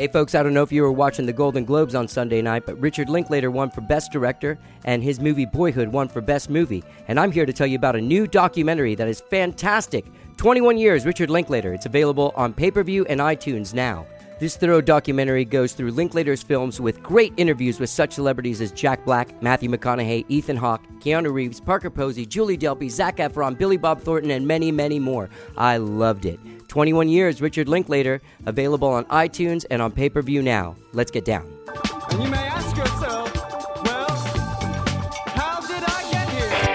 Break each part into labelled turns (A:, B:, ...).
A: Hey folks, I don't know if you were watching the Golden Globes on Sunday night, but Richard Linklater won for Best Director, and his movie Boyhood won for Best Movie. And I'm here to tell you about a new documentary that is fantastic. 21 Years, Richard Linklater. It's available on pay-per-view and iTunes now. This thorough documentary goes through Linklater's films with great interviews with such celebrities as Jack Black, Matthew McConaughey, Ethan Hawke, Keanu Reeves, Parker Posey, Julie Delpy, Zac Efron, Billy Bob Thornton, and many, many more. I loved it. 21 Years, Richard Linklater, available on iTunes and on pay-per-view now. Let's get down.
B: And you may ask yourself, well, how did I get here?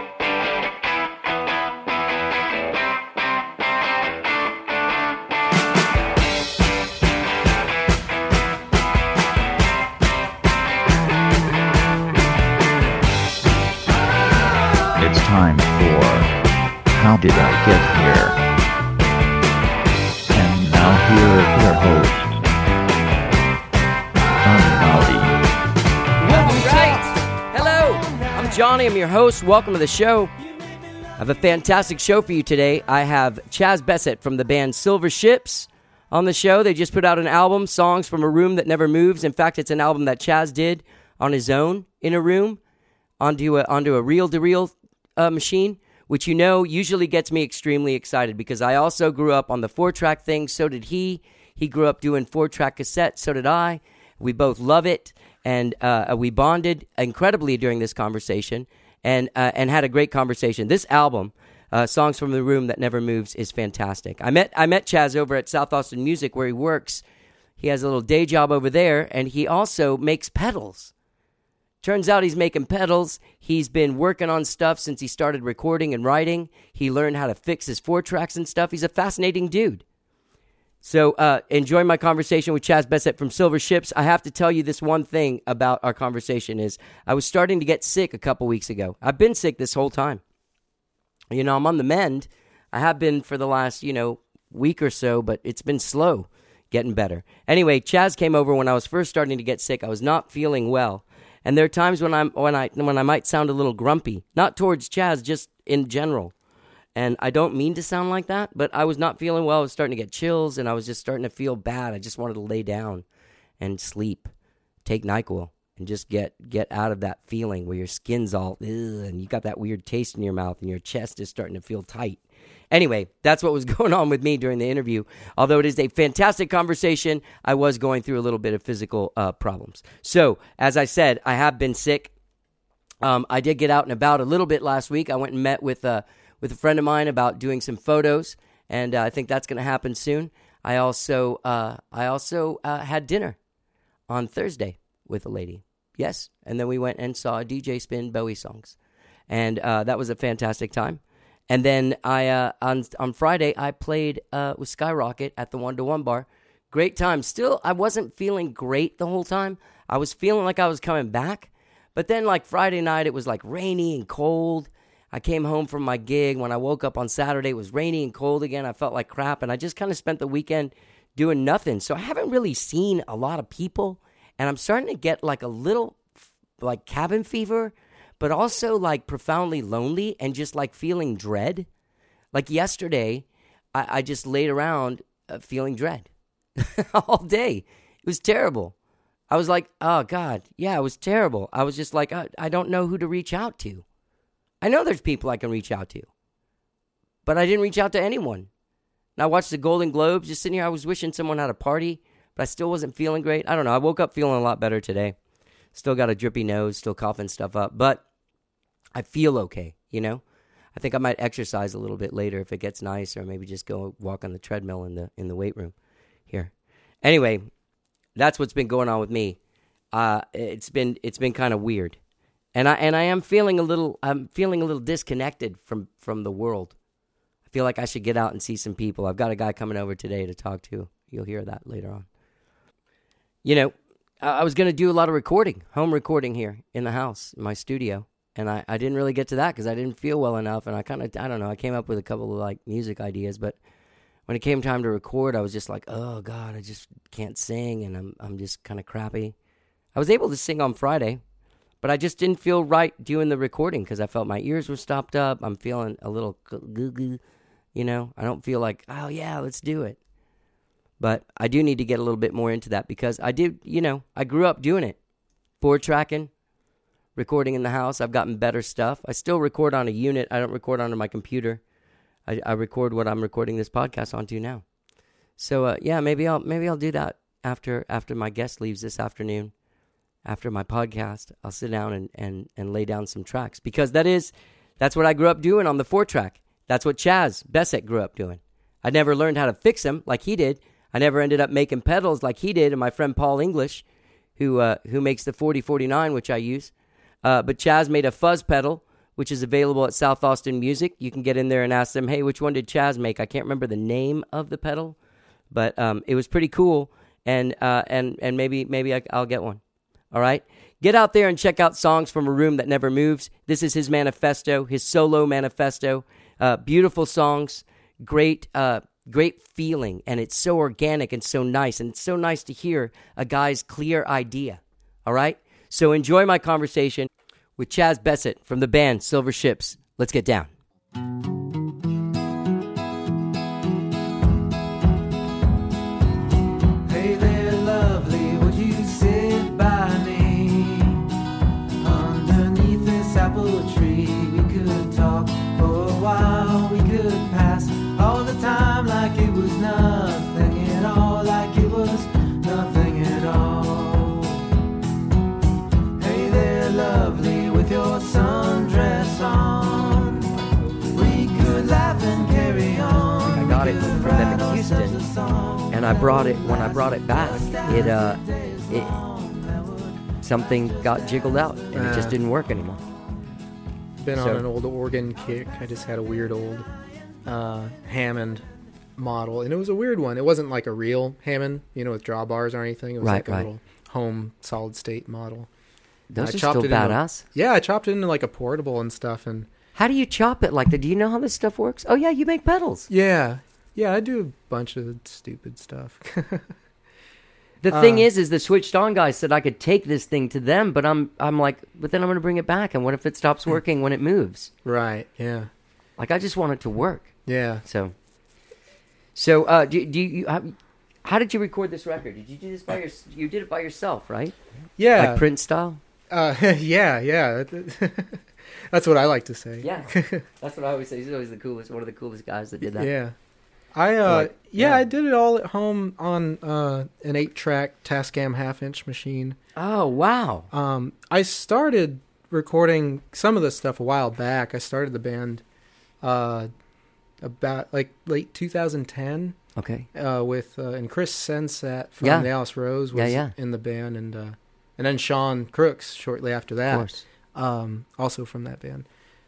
C: It's time for How Did I Get Here? And now here is your host, Johnny Maldi.
A: All right. Hello. I'm Johnny. I'm your host. Welcome to the show. I have a fantastic show for you today. I have Chaz Bessett from the band Silver Ships on the show. They just put out an album, Songs from a Room That Never Moves. In fact, it's an album that Chaz did on his own in a room onto a reel-to-reel machine, which usually gets me extremely excited because I also grew up on the 4-track thing. So did he. He grew up doing 4-track cassettes. So did I. We both love it, and we bonded incredibly during this conversation and had a great conversation. This album, Songs from the Room That Never Moves, is fantastic. I met Chaz over at South Austin Music where he works. He has a little day job over there, and he also makes pedals. Turns out he's making pedals. He's been working on stuff since he started recording and writing. He learned how to fix his 4-tracks and stuff. He's a fascinating dude. So enjoy my conversation with Chaz Bessett from Silver Ships. I have to tell you this one thing about our conversation is I was starting to get sick a couple weeks ago. I've been sick this whole time. I'm on the mend. I have been for the last, week or so, but it's been slow getting better. Anyway, Chaz came over when I was first starting to get sick. I was not feeling well. And there are times when I might sound a little grumpy, not towards Chaz, just in general. And I don't mean to sound like that, but I was not feeling well. I was starting to get chills, and I was just starting to feel bad. I just wanted to lay down and sleep, take NyQuil, and just get out of that feeling where your skin's all, and you got that weird taste in your mouth, and your chest is starting to feel tight. Anyway, that's what was going on with me during the interview. Although it is a fantastic conversation, I was going through a little bit of physical problems. So, as I said, I have been sick. I did get out and about a little bit last week. I went and met with a friend of mine about doing some photos, and I think that's going to happen soon. I also had dinner on Thursday with a lady. Yes, and then we went and saw a DJ spin Bowie songs, and that was a fantastic time. And then on Friday, I played with Skyrocket at the 1-to-1 bar. Great time. Still, I wasn't feeling great the whole time. I was feeling like I was coming back. But then, like Friday night, it was like rainy and cold. I came home from my gig. When I woke up on Saturday, it was rainy and cold again. I felt like crap. And I just kind of spent the weekend doing nothing. So I haven't really seen a lot of people. And I'm starting to get like a little like cabin fever, but also like profoundly lonely and just like feeling dread. Like yesterday, I just laid around feeling dread all day. It was terrible. I was like, oh God, yeah, it was terrible. I was just like, I don't know who to reach out to. I know there's people I can reach out to, but I didn't reach out to anyone. And I watched the Golden Globes, just sitting here. I was wishing someone had a party, but I still wasn't feeling great. I don't know. I woke up feeling a lot better today. Still got a drippy nose, still coughing stuff up, but I feel okay, I think I might exercise a little bit later if it gets nice, or maybe just go walk on the treadmill in the weight room here. Anyway, that's what's been going on with me. It's been kind of weird, and I am feeling a little disconnected from the world. I feel like I should get out and see some people. I've got a guy coming over today to talk to. You'll hear that later on. I was going to do a lot of home recording here in the house, in my studio. And I didn't really get to that because I didn't feel well enough. And I don't know, I came up with a couple of like music ideas. But when it came time to record, I was just like, oh God, I just can't sing. And I'm just kind of crappy. I was able to sing on Friday, but I just didn't feel right doing the recording because I felt my ears were stopped up. I'm feeling a little goo-goo, I don't feel like, oh yeah, let's do it. But I do need to get a little bit more into that because I grew up doing it. 4-tracking, recording in the house. I've gotten better stuff. I still record on a unit. I don't record onto my computer. I record what I'm recording this podcast onto now. So maybe I'll do that after my guest leaves this afternoon. After my podcast, I'll sit down and lay down some tracks because that's what I grew up doing on the 4-track. That's what Chaz Bessett grew up doing. I never learned how to fix them like he did. I never ended up making pedals like he did, and my friend Paul English, who makes the 4049, which I use. But Chaz made a fuzz pedal, which is available at South Austin Music. You can get in there and ask them, hey, which one did Chaz make? I can't remember the name of the pedal, but it was pretty cool, and maybe I'll get one. All right? Get out there and check out Songs from a Room That Never Moves. This is his manifesto, his solo manifesto. Beautiful songs, great feeling, and it's so organic and so nice, and it's so nice to hear a guy's clear idea. All right? So enjoy my conversation with Chaz Bessett from the band Silver Ships. Let's get down.
B: Hey there, lovely, would you sit by me underneath this apple tree? We could talk for a while, we could pass all the time like it was nothing at all, like it was nothing at all. Hey there, lovely, with your sundress on, we could laugh and carry on.
A: I got it from them in Houston, and I brought it when I brought it back. It something got jiggled out, and it just didn't work anymore.
D: Been
A: So-
D: on an old organ kick. I just had a weird old Hammond model, and it was a weird one. It wasn't like a real Hammond, with drawbars or anything. It was like a little home solid state model.
A: Those
D: I
A: are
D: chopped
A: still
D: it into-
A: badass.
D: Yeah, I chopped it into like a portable and stuff, and
A: How do you chop it like that? Do you know how this stuff works? Oh yeah, you make pedals.
D: yeah, I do a bunch of stupid stuff.
A: The thing is the switched on guy said I could take this thing to them, but I'm like, but then I'm going to bring it back, and what if it stops working when it moves?
D: Right? Yeah,
A: Like I just want it to work.
D: yeah.
A: So, do you how did you record this record? Did you do this by you did it by yourself, right?
D: Yeah.
A: Like Prince style?
D: Yeah. That's what I like to say.
A: Yeah. That's what I always say. He's always one of the coolest guys that did that.
D: Yeah.
A: Yeah.
D: I did it all at home on an 8-track Tascam half-inch machine.
A: Oh, wow.
D: I started recording some of this stuff a while back. I started the band about like late 2010
A: Okay.
D: with and Chris Sensat from
A: Yeah.
D: the Alice Rose was
A: Yeah.
D: in the band, and then Sean Crooks shortly after
A: Of
D: that.
A: course.
D: Also from that band.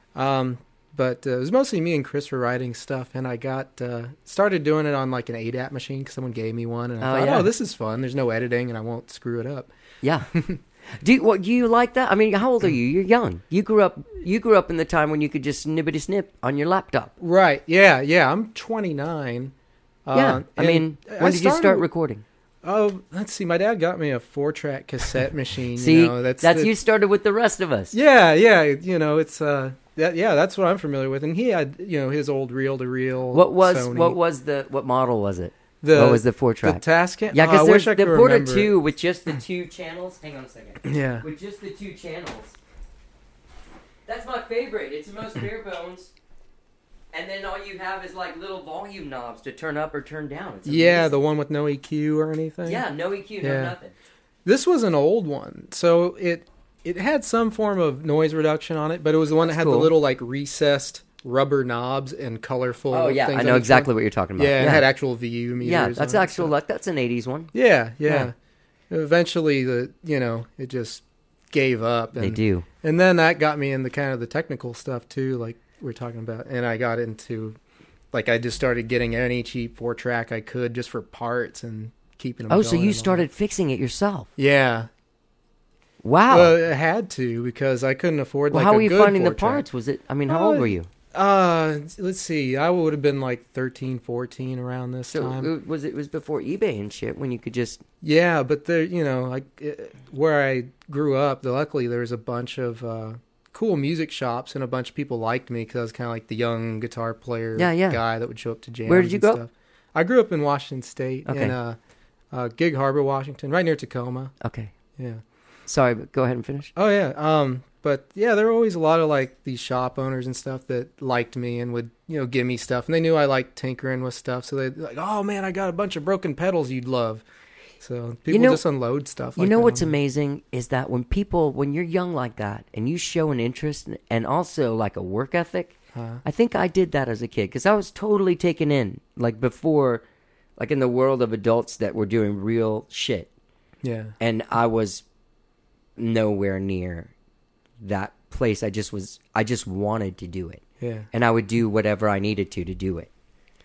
D: But it was mostly me and Chris were writing stuff, and I got started doing it on like an ADAT machine because someone gave me one, and I thought,
A: yeah.
D: oh, this is fun. There's no editing, and I won't screw it up.
A: Yeah. Do you like that? I mean, how old are you? You're young. You grew up in the time when you could just snippety snip on your laptop.
D: Right? Yeah. I'm 29.
A: Yeah. I
D: and
A: mean, when did you start
D: started-
A: recording?
D: Oh, let's see. My dad got me a 4-track cassette machine.
A: See,
D: that's
A: you started with the rest of us.
D: Yeah. It's that's what I'm familiar with, and he had his old reel-to-reel.
A: What
D: Sony.
A: what model was it?
D: The,
A: what was the 4-track?
D: The Tascam.
A: Yeah,
D: I
A: because
D: wish
A: there's
D: I
A: the
D: could
A: Porta
D: remember it.
A: 2 with just the 2 channels. Hang on a second.
D: Yeah.
A: With just the 2 channels. That's my favorite. It's the most bare bones. And then all you have is like little volume knobs to turn up or turn down. It's
D: Yeah,
A: amazing.
D: the one with no EQ or anything.
A: Yeah, no EQ, no
D: Yeah.
A: nothing.
D: This was an old one, so it had some form of noise reduction on it, but it was the one that
A: That's
D: had the
A: cool.
D: little like recessed rubber knobs and colorful.
A: Oh yeah,
D: things
A: I
D: on
A: know
D: each
A: exactly
D: one.
A: what you're talking about.
D: Yeah, it had actual VU meters.
A: yeah, that's
D: on it,
A: actual.
D: so-
A: Like that's an '80s one.
D: Yeah.
A: Yeah.
D: Eventually, it just gave up. And,
A: They do.
D: and then that got me into kind of the technical stuff too, like we're talking about. And I got into, like, I just started getting any cheap 4-track I could just for parts and keeping them.
A: Oh, so
D: going
A: you
D: and all
A: started fixing it yourself?
D: that. Yeah.
A: Wow.
D: Well, I had to because I couldn't afford
A: well,
D: like
A: how
D: a
A: were you
D: good
A: finding the
D: 4-track.
A: parts? Was it? I mean, how old were you?
D: Let's see. I would have been like 13, 14 around this
A: So
D: time.
A: it was before eBay and shit when you could just.
D: Yeah, but there, where I grew up, luckily there was a bunch of cool music shops, and a bunch of people liked me because I was kind of like the young guitar player
A: Yeah.
D: guy that would show up to jams.
A: Where did you
D: and
A: go?
D: Stuff. I grew up in Washington State,
A: Okay.
D: in Gig Harbor, Washington, right near Tacoma.
A: Okay.
D: Yeah.
A: Sorry, but go ahead and finish.
D: Oh yeah. But yeah, there were always a lot of like these shop owners and stuff that liked me and would, give me stuff. And they knew I liked tinkering with stuff. So they'd like, oh man, I got a bunch of broken pedals you'd love. So people just unload stuff.
A: You know what's amazing is that when you're young like that and you show an interest and also like a work ethic, I think I did that as a kid because I was totally taken in like before, like in the world of adults that were doing real shit.
D: Yeah.
A: And I was nowhere near that place. I just wanted to do it.
D: Yeah.
A: And I would do whatever I needed to do it.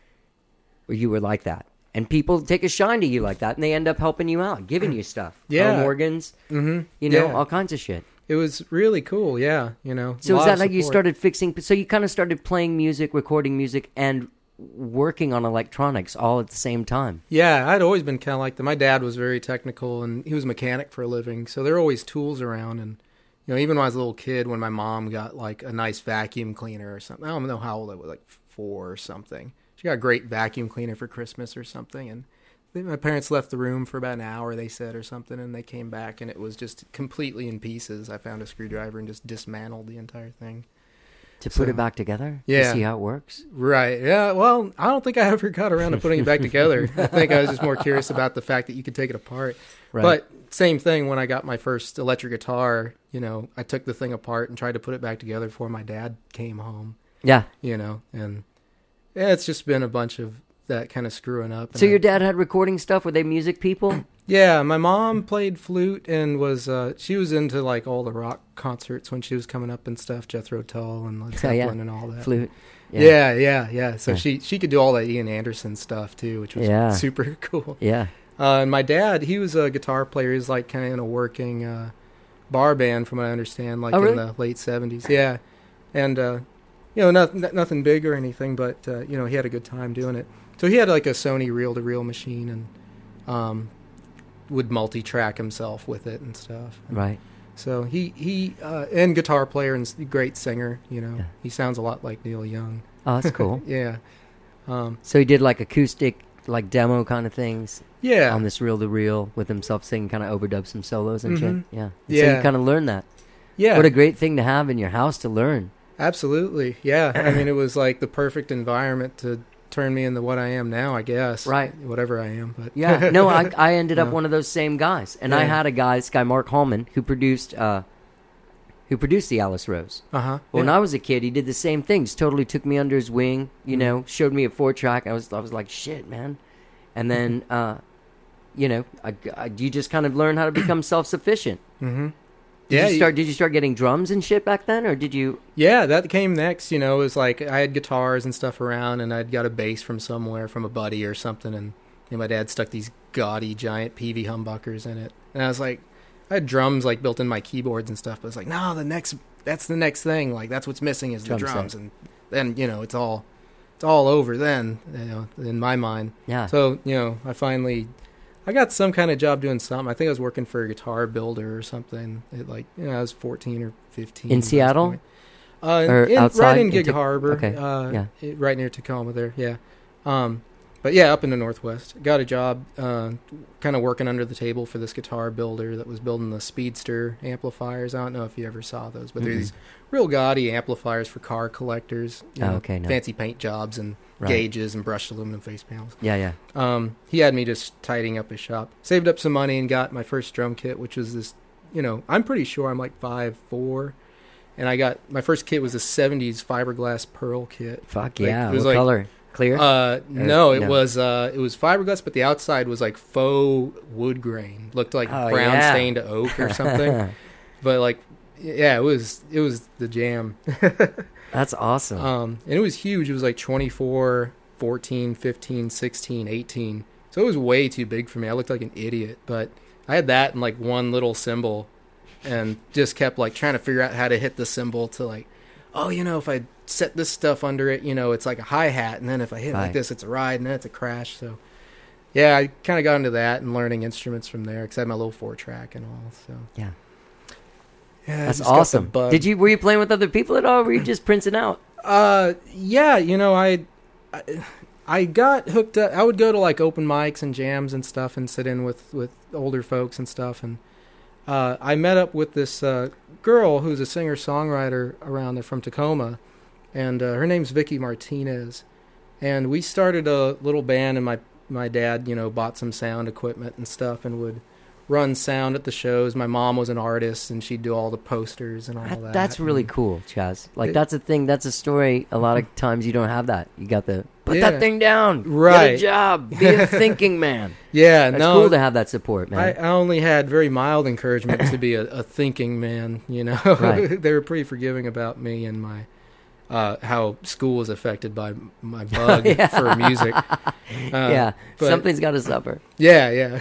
A: Or you were like that. And people take a shine to you like that, and they end up helping you out, giving you stuff.
D: Yeah.
A: Home organs,
D: Yeah.
A: all kinds of shit.
D: It was really cool. Yeah.
A: So is
D: lot
A: that
D: of
A: like you
D: support.
A: started fixing, so you kind of started playing music, recording music, and working on electronics all at the same time?
D: Yeah, I'd always been kind of like that. My dad was very technical, and he was a mechanic for a living, so there were always tools around. And even when I was a little kid, when my mom got like a nice vacuum cleaner or something, I don't know how old I was, like 4 or something. She got a great vacuum cleaner for Christmas or something, and my parents left the room for about an hour, they said, or something, and they came back, and it was just completely in pieces. I found a screwdriver and just dismantled the entire thing.
A: To put it back together?
D: Yeah.
A: To see how it works?
D: Right. Yeah. Well, I don't think I ever got around to putting it back together. I think I was just more curious about the fact that you could take it apart.
A: Right.
D: But same thing when I got my first electric guitar, I took the thing apart and tried to put it back together before my dad came home,
A: Yeah.
D: and yeah, it's just been a bunch of that kind of screwing up.
A: So your dad had recording stuff? Were they music people?
D: Yeah, my mom played flute and she was into like all the rock concerts when she was coming up and stuff, Jethro Tull and Led Zeppelin and all that.
A: Flute.
D: Yeah. So
A: Yeah.
D: she could do all that Ian Anderson stuff too, which was super cool.
A: Yeah.
D: And my dad, he was a guitar player. He was like kind of in a working bar band, from what I understand, like
A: really?
D: in the late 70s. Yeah, and nothing big or anything, but he had a good time doing it. So he had like a Sony reel-to-reel machine and would multi-track himself with it and stuff.
A: Right.
D: So he and guitar player and great singer. He sounds a lot like Neil Young.
A: Oh, that's cool.
D: Yeah.
A: So he did like acoustic, like demo kind of things
D: Yeah.
A: on this reel-to-reel with himself singing, kind of overdub some solos and shit. Yeah. And So
D: Yeah.
A: you kind of learned that.
D: Yeah.
A: What a great thing to have in your house to learn.
D: Absolutely. Yeah. I mean, it was like the perfect environment to turn me into what I am now, I guess.
A: Right.
D: Whatever I am. But
A: Yeah. No, I ended up
D: No. Uh-huh.
A: one of those same guys. And I
D: Yeah.
A: had this guy, Mark Hallman, who produced the Alice Rose.
D: Uh-huh.
A: When I was a kid, he did the same thing. Just totally took me under his wing, showed me a 4-track. I was like, shit, man. And then, you just kind of learn how to become self-sufficient.
D: Mm-hmm.
A: Did you start getting drums and shit back then, or did you?
D: Yeah, that came next. It was like I had guitars and stuff around, and I'd got a bass from somewhere, from a buddy or something, and my dad stuck these gaudy giant PV humbuckers in it, and I was like, I had drums like built in my keyboards and stuff, but it's like, no, that's the next thing. Like that's what's missing is the
A: Drum set.
D: drums, and then it's all over then, in my mind.
A: Yeah.
D: So I got some kind of job doing something. I think I was working for a guitar builder or something. I was 14 or 15.
A: In
D: at this
A: Seattle?
D: point.
A: Or outside
D: right in
A: in
D: Gig
A: Tac-
D: Harbor.
A: okay,
D: Right near Tacoma there, yeah. But yeah, up in the Northwest. Got a job kind of working under the table for this guitar builder that was building the Speedster amplifiers. I don't know if you ever saw those, but they're these real gaudy amplifiers for car collectors.
A: No.
D: Fancy paint jobs and gauges and brushed aluminum face panels.
A: Yeah.
D: He had me just tidying up his shop. Saved up some money and got my first drum kit, which was this, I'm pretty sure I'm like 5'4", and I got my first kit was a 70s fiberglass pearl kit.
A: Fuck
D: Like,
A: yeah.
D: it was
A: What
D: like,
A: color? Clear?
D: No, it
A: no.
D: was fiberglass, but the outside was like faux wood grain. Looked like
A: Oh,
D: brown
A: yeah.
D: stained oak or something. But like, yeah, it was the jam.
A: That's awesome.
D: And it was huge. It was like 24, 14, 15, 16, 18. So it was way too big for me. I looked like an idiot, but I had that and like one little cymbal and just kept like trying to figure out how to hit the cymbal to like, if I set this stuff under it, it's like a hi-hat, and then if I hit it like
A: Right.
D: this, it's a ride, and then it's a crash. So yeah, I kind of got into that and learning instruments from there because I had my little 4-track and all. So
A: Yeah.
D: yeah, I
A: That's
D: just got the
A: awesome.
D: bug.
A: Were you playing with other people at all, or were you just printing out?
D: Yeah, I I got hooked up. I would go to like open mics and jams and stuff and sit in with older folks and stuff. And I met up with this girl who's a singer-songwriter around there from Tacoma. And her name's Vicky Martinez. And we started a little band, and my dad, bought some sound equipment and stuff and would run sound at the shows. My mom was an artist, and she'd do all the posters and all that.
A: That's really cool, Chaz. Like, that's a thing. That's a story. A lot of times you don't have that. You got the, put that thing down.
D: Right.
A: Get a job. Be a thinking man.
D: Yeah,
A: That's cool to have that support, man.
D: I only had very mild encouragement to be a thinking man,
A: Right.
D: They were pretty forgiving about me and my how school was affected by my bug for music.
A: Yeah, something's got to suffer.
D: Yeah.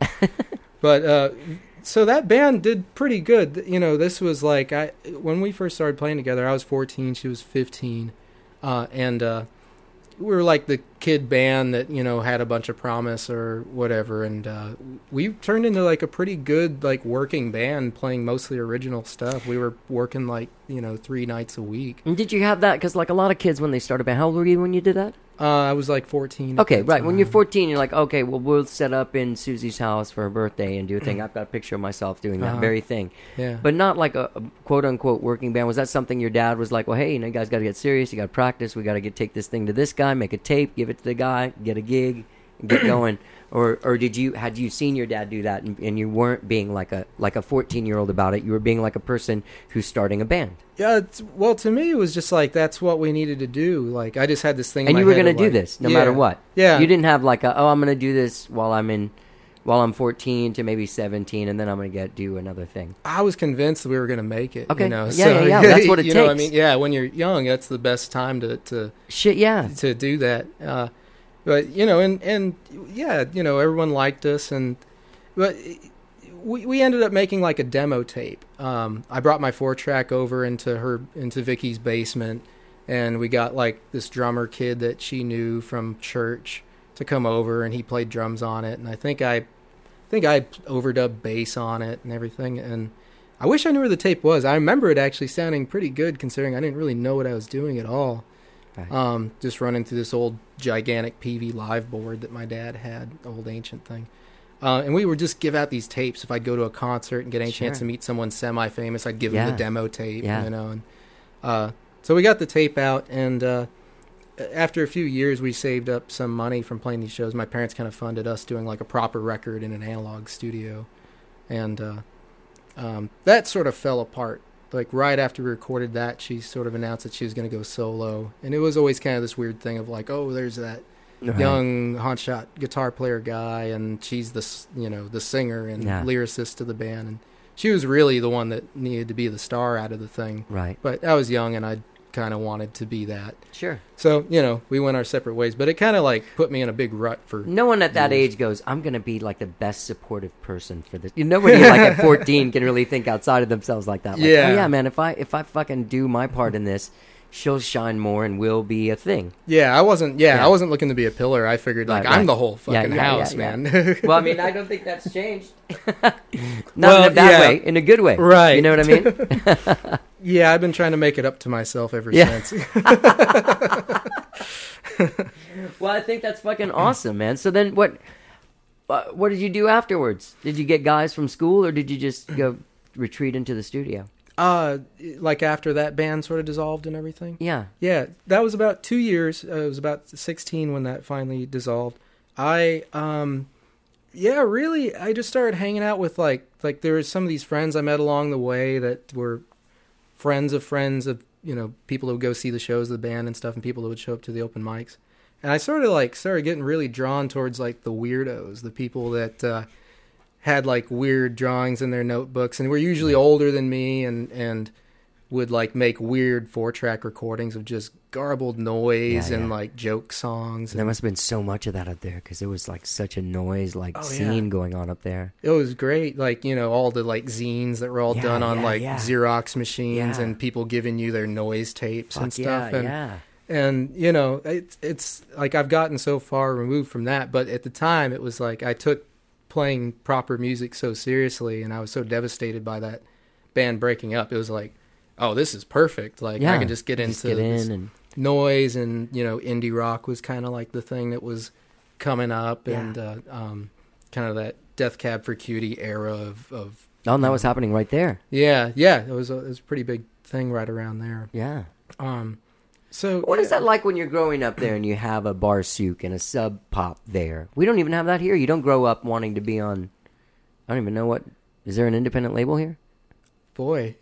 D: But so that band did pretty good. This was like when we first started playing together, I was 14, she was 15, and we were like the kid band that had a bunch of promise or whatever, and we turned into like a pretty good like working band, playing mostly original stuff. We were working like 3 nights a week.
A: And did you have that? Because like a lot of kids when they start a band, how old were you when you did that?
D: I was like 14.
A: Okay, right. When you're 14, you're like, okay, well, we'll set up in Susie's house for her birthday and do a thing. I've got a picture of myself doing that very thing.
D: Yeah.
A: But not like a quote-unquote working band. Was that something your dad was like, well, hey, you guys got to get serious. You got to practice. We got to take this thing to this guy, make a tape, give it to the guy, get a gig, and get going? Or had you seen your dad do that and you weren't being like a 14-year-old about it? You were being like a person who's starting a band.
D: Yeah, well, to me, it was just like, that's what we needed to do. Like, I just had this thing in
A: and
D: my
A: you were
D: head
A: going to do
D: like,
A: this no matter what.
D: Yeah.
A: You didn't have like I'm going to do this while I'm 14 to maybe 17, and then I'm going to do another thing.
D: I was convinced that we were going to make it.
A: Okay.
D: Yeah.
A: That's what it takes.
D: What I mean? Yeah, when you're young, that's the best time to do that. But and everyone liked us, but we ended up making like a demo tape. I brought my 4-track over into Vicky's basement, and we got like this drummer kid that she knew from church to come over, and he played drums on it, and I think I overdubbed bass on it and everything. And I wish I knew where the tape was. I remember it actually sounding pretty good considering I didn't really know what I was doing at all. Right. Just running through this old gigantic PV live board that my dad had, old ancient thing. And we would just give out these tapes. If I'd go to a concert and get any chance to meet someone semi-famous, I'd give them the demo tape, And so we got the tape out, and after a few years, we saved up some money from playing these shows. My parents kind of funded us doing like a proper record in an analog studio, and that sort of fell apart. Like right after we recorded that, she sort of announced that she was going to go solo, and it was always kind of this weird thing of like, oh, there's that young hotshot guitar player guy, and she's the singer and lyricist to the band, and she was really the one that needed to be the star out of the thing.
A: Right.
D: But I was young, and I kind of wanted to be that.
A: Sure.
D: So we went our separate ways, but it kind of like put me in a big rut for.
A: No one at that age goes, I'm going to be like the best supportive person for this. Nobody like at 14 can really think outside of themselves like that. Like, oh yeah, man, if I fucking do my part in this, she'll shine more and we'll be a thing.
D: Yeah, I wasn't looking to be a pillar. I figured like I'm the whole fucking house, man.
A: Well, I mean, I don't think that's changed. Not in a bad way, in a good way.
D: Right.
A: You know what I mean?
D: Yeah, I've been trying to make it up to myself ever since.
A: Well, I think that's fucking awesome, man. So then what did you do afterwards? Did you get guys from school, or did you just go retreat into the studio?
D: Like after that band sort of dissolved and everything?
A: Yeah.
D: Yeah, that was about 2 years. I was about 16 when that finally dissolved. I just started hanging out with like there was some of these friends I met along the way that were friends of people who would go see the shows of the band and stuff, and people who would show up to the open mics. And I sort of like started getting really drawn towards like the weirdos, the people that had like weird drawings in their notebooks and were usually older than me and would like make weird 4-track recordings of just garbled noise and like joke songs.
A: There must have been so much of that up there because it was like such a noise scene going on up there.
D: It was great. Like, all the like zines that were all done on Xerox machines and people giving you their noise tapes and stuff. And it's like I've gotten so far removed from that, but at the time it was like I took playing proper music so seriously, and I was so devastated by that band breaking up. It was like, oh, this is perfect. Like I can just get into this noise and, you know, indie rock was kind of like the thing that was coming up, and kind of that Death Cab for Cutie era of
A: Oh, and that was happening right there.
D: yeah, it was a pretty big thing right around there.
A: Yeah.
D: So
A: What is that like when you're growing up there and you have a bar souk and a sub pop there? We don't even have that here. You don't grow up wanting to be on, I don't even know what, is there an independent label here?
D: Boy,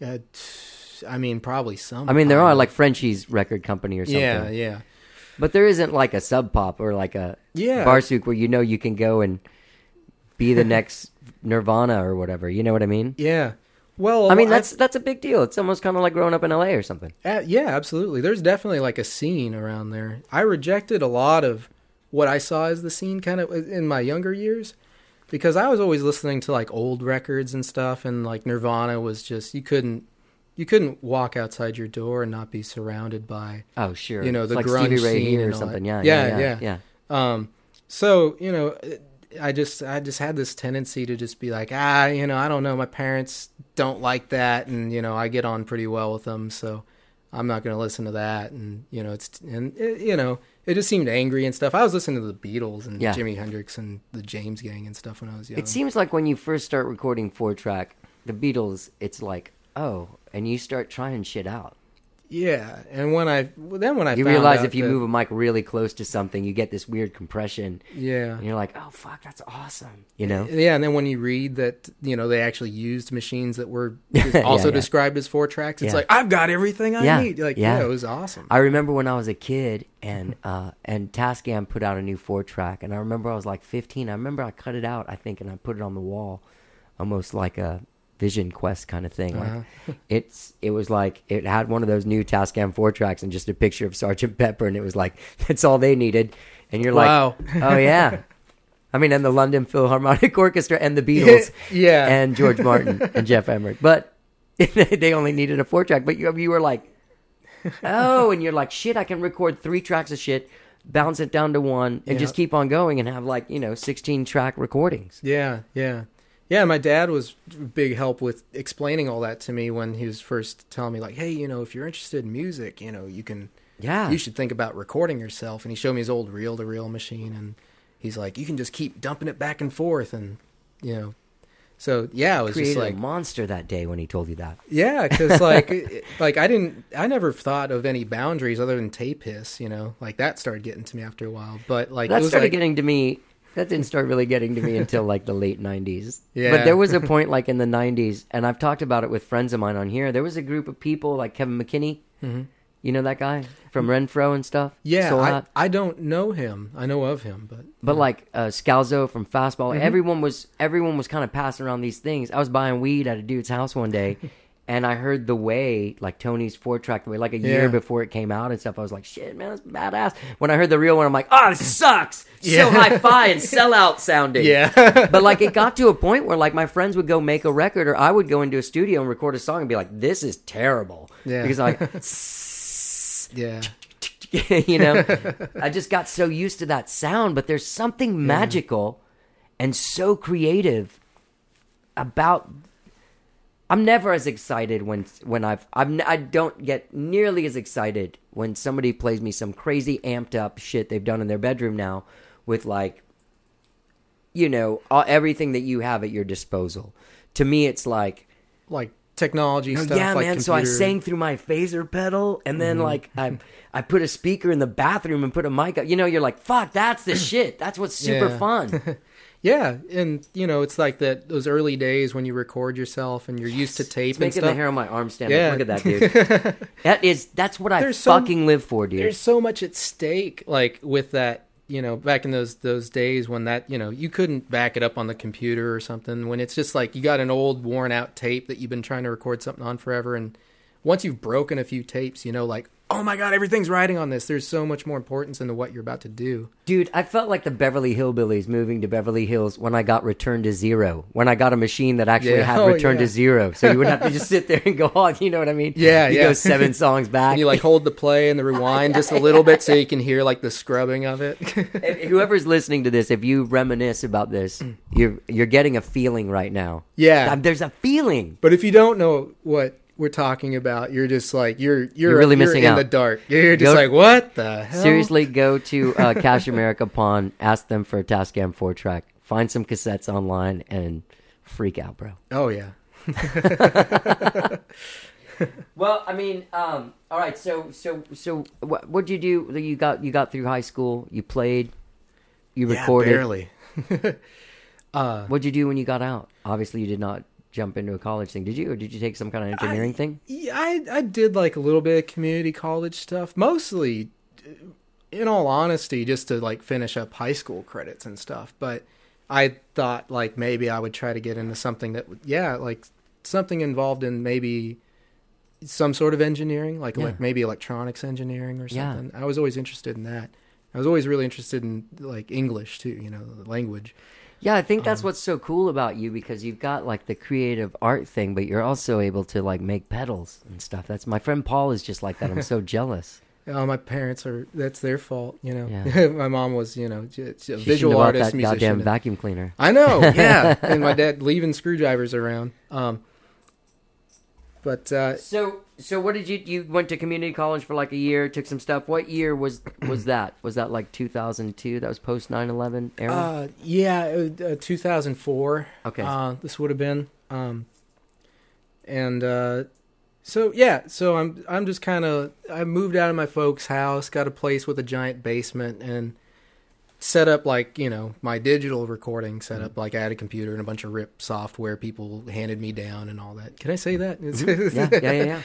D: I mean, probably some.
A: I mean, there are like Frenchie's record company or something.
D: Yeah.
A: But there isn't like a sub pop or like a bar souk where you know you can go and be the next Nirvana or whatever. You know what I mean?
D: Yeah. Well,
A: I mean, that's a big deal. It's almost kind of like growing up in LA or something.
D: Yeah, absolutely. There's definitely like a scene around there. I rejected a lot of what I saw as the scene kind of in my younger years, because I was always listening to like old records and stuff, and like Nirvana was just, you couldn't walk outside your door and not be surrounded by,
A: Oh, sure.
D: you know,
A: It's
D: the
A: like
D: grunge
A: Stevie Ray
D: scene
A: here or
D: and all
A: something.
D: that.
A: Yeah.
D: So, you know, I just had this tendency to just be like, you know, I don't know, my parents don't like that, and, you know, I get on pretty well with them, so I'm not going to listen to that. And, you know, you know, it just seemed angry and stuff. I was listening to the Beatles and Jimi Hendrix and the James Gang and stuff when I was young.
A: It seems like when you first start recording 4-track, the Beatles, it's like, oh, and you start trying shit out.
D: Yeah, and when I
A: You
D: found
A: realize
D: out
A: if you
D: that-
A: move a mic really close to something, you get this weird compression.
D: Yeah.
A: And you're like, oh, fuck, that's awesome. You know?
D: Yeah, and then when you read that, you know, they actually used machines that were
A: Yeah,
D: also
A: yeah.
D: described as 4-tracks, it's
A: Yeah.
D: like, I've got everything I
A: Yeah,
D: need. Like,
A: yeah.
D: yeah, it was awesome.
A: I remember when I was a kid and Tascam put out a new 4-track, and I remember I was like 15. I remember I cut it out, I think, and I put it on the wall, almost like a Vision Quest kind of thing. Like, it was like it had one of those new Tascam 4-tracks and just a picture of Sgt. Pepper, and it was like that's all they needed. And you're
D: Wow.
A: like, oh yeah. I mean, and the London Philharmonic Orchestra and the Beatles,
D: Yeah.
A: and George Martin and Jeff Emmerich, but they only needed a 4-track. But you were like, oh, and you're like, shit, I can record 3 tracks of shit, bounce it down to 1, and
D: Yeah.
A: just keep on going and have like 16-track recordings.
D: Yeah. Yeah, my dad was a big help with explaining all that to me when he was first telling me, like, hey, you know, if you're interested in music, you know,
A: Yeah.
D: you should think about recording yourself. And he showed me his old reel-to-reel machine, and he's like, you can just keep dumping it back and forth, and, you know. So, yeah, it was
A: Created
D: just like,
A: a monster that day when he told you that.
D: yeah, because, like, I never thought of any boundaries other than tape hiss, you know. Like, that started getting to me after a while. But, like,
A: That
D: it was
A: started
D: like,
A: getting to me. That didn't start really getting to me until like the late 90s.
D: Yeah.
A: But there was a point like in the 90s, and I've talked about it with friends of mine on here. There was a group of people like Kevin McKinney.
D: Mm-hmm.
A: You know that guy from Renfro and stuff?
D: yeah,
A: Soul Hat?
D: I don't know him. I know of him, but...
A: But like Scalzo from Fastball,
D: Mm-hmm.
A: everyone was kind of passing around these things. I was buying weed at a dude's house one day, and I heard The Way, like Tony's 4-track The Way, like a year
D: Yeah.
A: before it came out and stuff. I was like, shit, man, that's badass. When I heard the real one, I'm like, oh, this sucks.
D: Yeah.
A: So hi-fi and sellout sounding.
D: Yeah.
A: But like it got to a point where like my friends would go make a record, or I would go into a studio and record a song and be like, this is terrible.
D: Yeah.
A: Because like,
D: Yeah.
A: you know, I just got so used to that sound. But there's something magical and so creative about. I'm never as excited when I don't get nearly as excited when somebody plays me some crazy amped up shit they've done in their bedroom now with like, you know, everything that you have at your disposal. To me, it's like,
D: Like technology
A: oh,
D: stuff.
A: yeah,
D: like
A: man. So I
D: computer-
A: sang through my phaser pedal, and then like I put a speaker in the bathroom and put a mic up. You know, you're like, fuck, that's the shit. That's what's super
D: Yeah.
A: fun.
D: Yeah, and you know, it's like those early days when you record yourself and you're used to tape
A: It's
D: and
A: making
D: stuff.
A: the hair on my arm stand
D: Yeah.
A: up. Look at that, dude. That's what I
D: There's so-
A: fucking live for, dude.
D: There's so much at stake, like with that. You know, back in those days when that, you know, you couldn't back it up on the computer or something. When it's just like you got an old worn out tape that you've been trying to record something on forever, and once you've broken a few tapes, you know, like, oh my God, everything's riding on this. There's so much more importance into what you're about to do.
A: Dude, I felt like the Beverly Hillbillies moving to Beverly Hills when I got Return to Zero. When I got a machine that actually
D: Yeah.
A: had
D: Oh,
A: Return
D: yeah.
A: to Zero. So you wouldn't have to just sit there and go on, you know what I mean?
D: Yeah,
A: you
D: yeah.
A: go 7 songs back.
D: And you like hold the play and the rewind just a little bit so you can hear like the scrubbing of it.
A: Whoever's listening to this, if you reminisce about this, you're getting a feeling right now.
D: Yeah.
A: There's a feeling.
D: But if you don't know what we're talking about, you're just like you're
A: really missing
D: in
A: out.
D: the dark. You're just like, what the hell?
A: Seriously, go to Cash America Pawn, ask them for a Tascam 4-track, find some cassettes online, and freak out, bro.
D: Oh yeah.
A: Well, I mean, all right. So, what'd you do? You got through high school. You played. You recorded.
D: Yeah, barely.
A: What'd you do when you got out? Obviously, you did not jump into a college thing, did you? Or did you take some kind of engineering thing?
D: Yeah, I did like a little bit of community college stuff, mostly, in all honesty, just to like finish up high school credits and stuff. But I thought like maybe I would try to get into something that would, like something involved in maybe some sort of engineering, like maybe electronics engineering or something. I was always interested in that. I was always really interested in like English too, the language.
A: Yeah, I think that's what's so cool about you, because you've got like the creative art thing, but you're also able to like make pedals and stuff. That's my friend Paul is just like that. I'm so jealous.
D: My parents that's their fault,
A: Yeah.
D: My mom was, a
A: She
D: visual
A: shouldn't have
D: artist,
A: bought that
D: musician.
A: goddamn vacuum cleaner.
D: I know, yeah. And my dad leaving screwdrivers around. But
A: So what did you went to community college for like a year, took some stuff. What year was that? Was that like 2002? That was post 9/11 era?
D: 2004.
A: Okay.
D: This would have been. So I'm just kind of, I moved out of my folks' house, got a place with a giant basement, and set up like, my digital recording setup. Like I had a computer and a bunch of RIP software people handed me down and all that. Can I say that?
A: Yeah.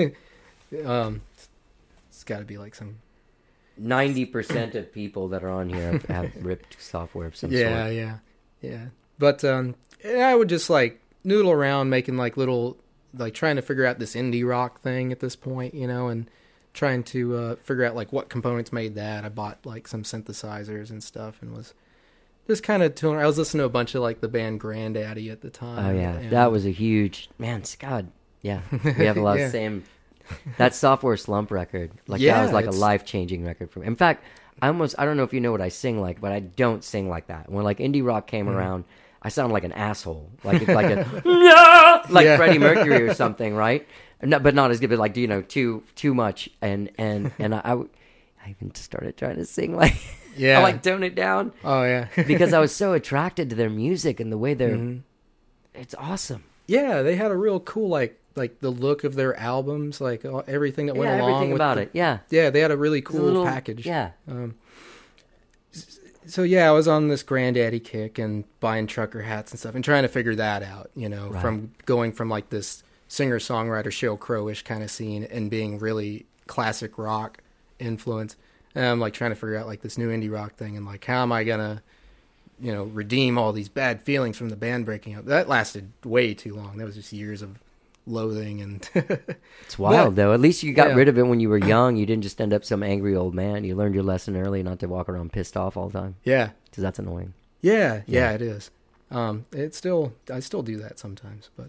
D: It's got to be like some
A: 90% of people that are on here have ripped software of some sort.
D: Yeah. But I would just like noodle around making like little, like trying to figure out this indie rock thing at this point, and trying to figure out like what components made that. I bought like some synthesizers and stuff and was just kind of touring. I was listening to a bunch of like the band Grandaddy at the time.
A: Oh yeah, that was a huge, man, God. Yeah, we have a lot of same. That Software Slump record, like that was like a life-changing record for me. In fact, I don't know if you know what I sing like, but I don't sing like that. When like indie rock came around, I sound like an asshole, like it's like Freddie Mercury or something, right? No, but not as good, but like too much, and I even started trying to sing like I like tone it down.
D: Oh yeah,
A: because I was so attracted to their music and the way they're. It's awesome.
D: Yeah, they had a real cool like the look of their albums, like everything that went along.
A: Everything
D: with
A: about it. Yeah,
D: they had a really cool package.
A: Yeah.
D: So I was on this Grandaddy kick and buying trucker hats and stuff and trying to figure that out. From going from like this singer-songwriter Sheryl Crow-ish kind of scene and being really classic rock influence. And I'm like trying to figure out like this new indie rock thing and like how am I gonna, redeem all these bad feelings from the band breaking up. That lasted way too long. That was just years of loathing and
A: it's wild though. At least you got rid of it when you were young. You didn't just end up some angry old man. You learned your lesson early not to walk around pissed off all the time.
D: Yeah.
A: Because that's annoying.
D: Yeah, it is. I still do that sometimes, but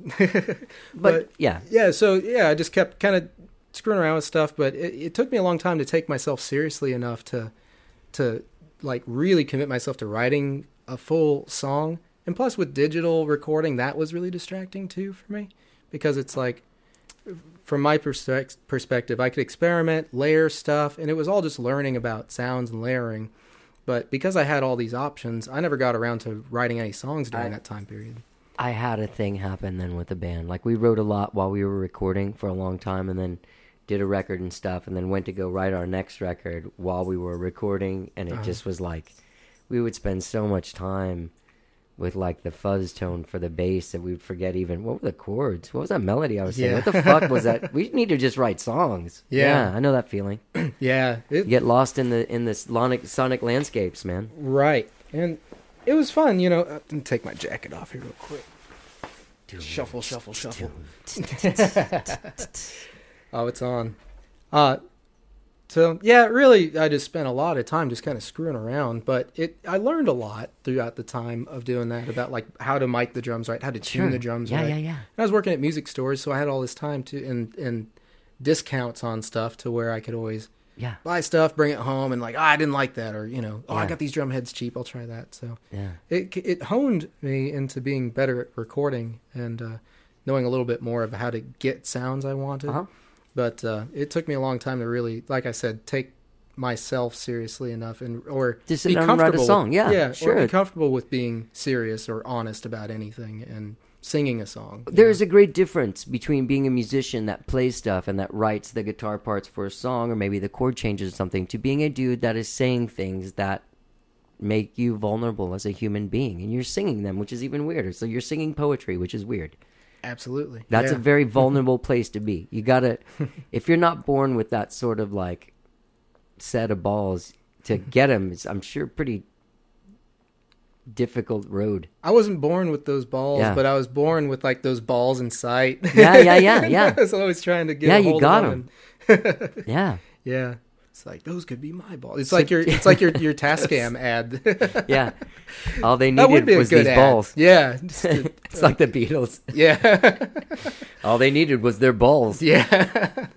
D: so I just kept kind of screwing around with stuff, but it took me a long time to take myself seriously enough to like really commit myself to writing a full song. And plus with digital recording, that was really distracting too for me, because it's like, from my perspective, I could experiment, layer stuff, and it was all just learning about sounds and layering. But because I had all these options, I never got around to writing any songs during that time period.
A: I had a thing happen then with the band. Like, we wrote a lot while we were recording for a long time, and then did a record and stuff, and then went to go write our next record while we were recording, and it just was like, we would spend so much time with like the fuzz tone for the bass that we would forget even what were the chords. What was that melody I was saying? What the fuck was that? We need to just write songs. Yeah, I know that feeling.
D: You
A: get lost in the sonic landscapes, man.
D: Right, and it was fun. I'm gonna take my jacket off here real quick. Shuffle. Oh, it's on. So really, I just spent a lot of time just kind of screwing around, but I learned a lot throughout the time of doing that about like how to mic the drums right, how to tune the drums right.
A: Yeah.
D: And I was working at music stores, so I had all this time and discounts on stuff to where I could always buy stuff, bring it home, and like, I didn't like that, or I got these drum heads cheap, I'll try that. So it honed me into being better at recording and knowing a little bit more of how to get sounds I wanted.
A: Uh-huh.
D: But it took me a long time to really, like I said, take myself seriously enough or
A: Just sit
D: be
A: down and
D: comfortable.
A: write a song. Yeah, sure.
D: Or be comfortable with being serious or honest about anything and singing a song.
A: There is a great difference between being a musician that plays stuff and that writes the guitar parts for a song or maybe the chord changes or something to being a dude that is saying things that make you vulnerable as a human being. And you're singing them, which is even weirder. So you're singing poetry, which is weird.
D: Absolutely.
A: That's
D: yeah.
A: a very vulnerable place to be. You gotta, if you're not born with that sort of like set of balls to get them, it's, I'm sure, pretty difficult road.
D: I wasn't born with those balls,
A: Yeah.
D: but I was born with like those balls in sight.
A: Yeah.
D: I was always trying to get
A: Yeah,
D: a
A: you
D: hold
A: got
D: of
A: 'em.
D: them.
A: Yeah.
D: Yeah. It's like those could be my balls. It's like your Tascam ad.
A: Yeah. All they
D: That would
A: needed
D: be a
A: was
D: good
A: these
D: ad.
A: balls.
D: Yeah.
A: It's like the Beatles.
D: Yeah.
A: All they needed was their balls.
D: Yeah.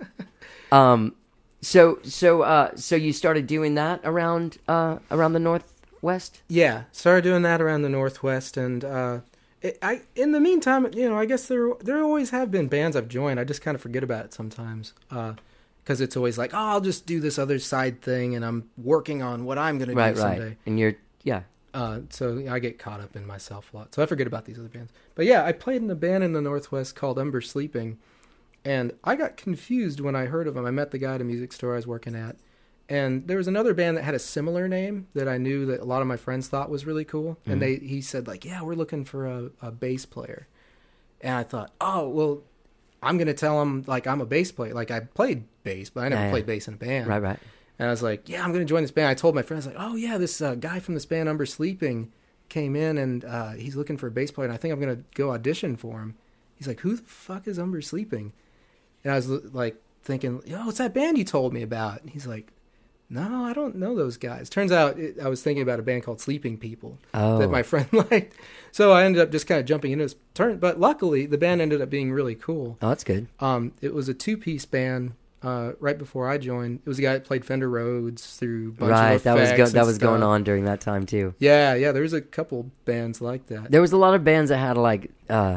A: So you started doing that around the Northwest?
D: Yeah. Started doing that around the Northwest, and in the meantime, I guess there always have been bands I've joined. I just kind of forget about it sometimes. Because it's always like, I'll just do this other side thing, and I'm working on what I'm going to do someday.
A: Right. And you're, yeah.
D: So I get caught up in myself a lot. So I forget about these other bands. But yeah, I played in a band in the Northwest called Umber Sleeping, and I got confused when I heard of them. I met the guy at a music store I was working at, and there was another band that had a similar name that I knew that a lot of my friends thought was really cool.
A: Mm-hmm.
D: And he said, like, yeah, we're looking for a bass player. And I thought, oh, well, I'm going to tell him, like, I'm a bass player. Like, I played bass, but I never played bass in a band.
A: Right.
D: And I was like, yeah, I'm going to join this band. I told my friends, like, oh, yeah, this guy from this band, Umber Sleeping, came in, and he's looking for a bass player, and I think I'm going to go audition for him. He's like, who the fuck is Umber Sleeping? And I was, like, thinking, it's that band you told me about. And he's like, no, I don't know those guys. Turns out I was thinking about a band called Sleeping People that my friend liked. So I ended up just kind of jumping into his turn. But luckily, the band ended up being really cool.
A: Oh, that's good.
D: It was a two-piece band right before I joined. It was a guy that played Fender Rhodes through Bunch of Effects
A: that was
D: stuff.
A: going on during that time too.
D: Yeah, there was a couple bands like that.
A: There was a lot of bands that had like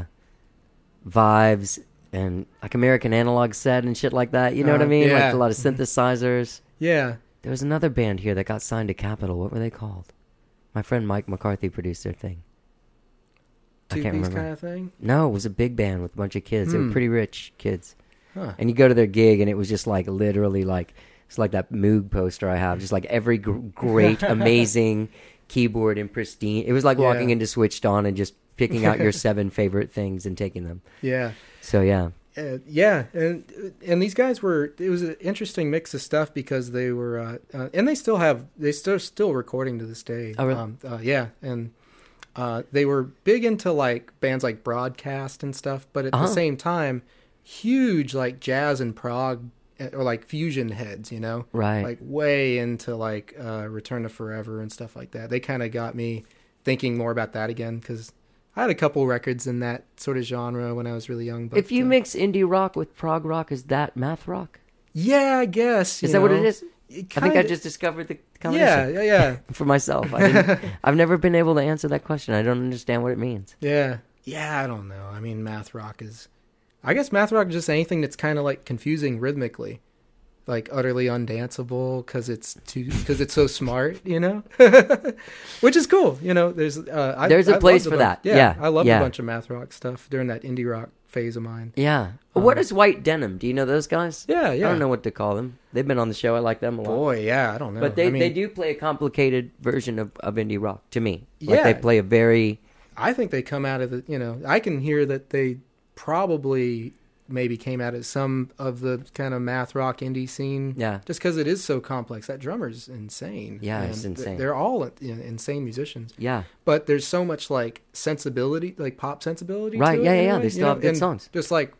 A: Vibes and like American Analog Set and shit like that. You know what I mean?
D: Yeah.
A: Like a lot of synthesizers.
D: Yeah.
A: There was another band here that got signed to Capitol. What were they called? My friend Mike McCarthy produced their thing. I can't
D: Two-piece
A: remember.
D: kind of thing?
A: No, it was a big band with a bunch of kids. They were pretty rich kids.
D: Huh.
A: And you go to their gig, and it was just like literally like it's like that Moog poster I have, just like every great, amazing keyboard and pristine. It was like walking into Switched On and just picking out your 7 favorite things and taking them.
D: Yeah.
A: So yeah,
D: yeah, and these guys were. It was an interesting mix of stuff because they were, and they still recording to this day.
A: Oh, really?
D: Yeah, and they were big into like bands like Broadcast and stuff, but at the same time, huge like jazz and prog or like fusion heads,
A: right?
D: Like way into like Return to Forever and stuff like that. They kind of got me thinking more about that again because I had a couple records in that sort of genre when I was really young. But
A: if you mix indie rock with prog rock, is that math rock?
D: Yeah, I guess.
A: Is that what it is? I think I just discovered the combination.
D: Yeah.
A: For myself, I've never been able to answer that question. I don't understand what it means.
D: Yeah, I don't know. I mean, math rock is just anything that's kind of like confusing rhythmically, like utterly undanceable because it's so smart, which is cool. There's
A: a place for that. Yeah,
D: I loved a bunch of math rock stuff during that indie rock phase of mine.
A: Yeah. What is White Denim? Do you know those guys?
D: Yeah.
A: I don't know what to call them. They've been on the show. I like them a lot.
D: Boy, yeah, I don't know.
A: But they do play a complicated version of indie rock to me.
D: Yeah.
A: Like they play a very...
D: I think they come out of the, I can hear that they probably maybe came out of some of the kind of math rock indie scene.
A: Yeah.
D: Just because it is so complex. That drummer's insane.
A: Yeah, it's insane.
D: They're all insane musicians.
A: Yeah.
D: But there's so much like sensibility, like pop sensibility.
A: Right,
D: to it,
A: yeah.
D: anyway,
A: They still have good songs.
D: Just like,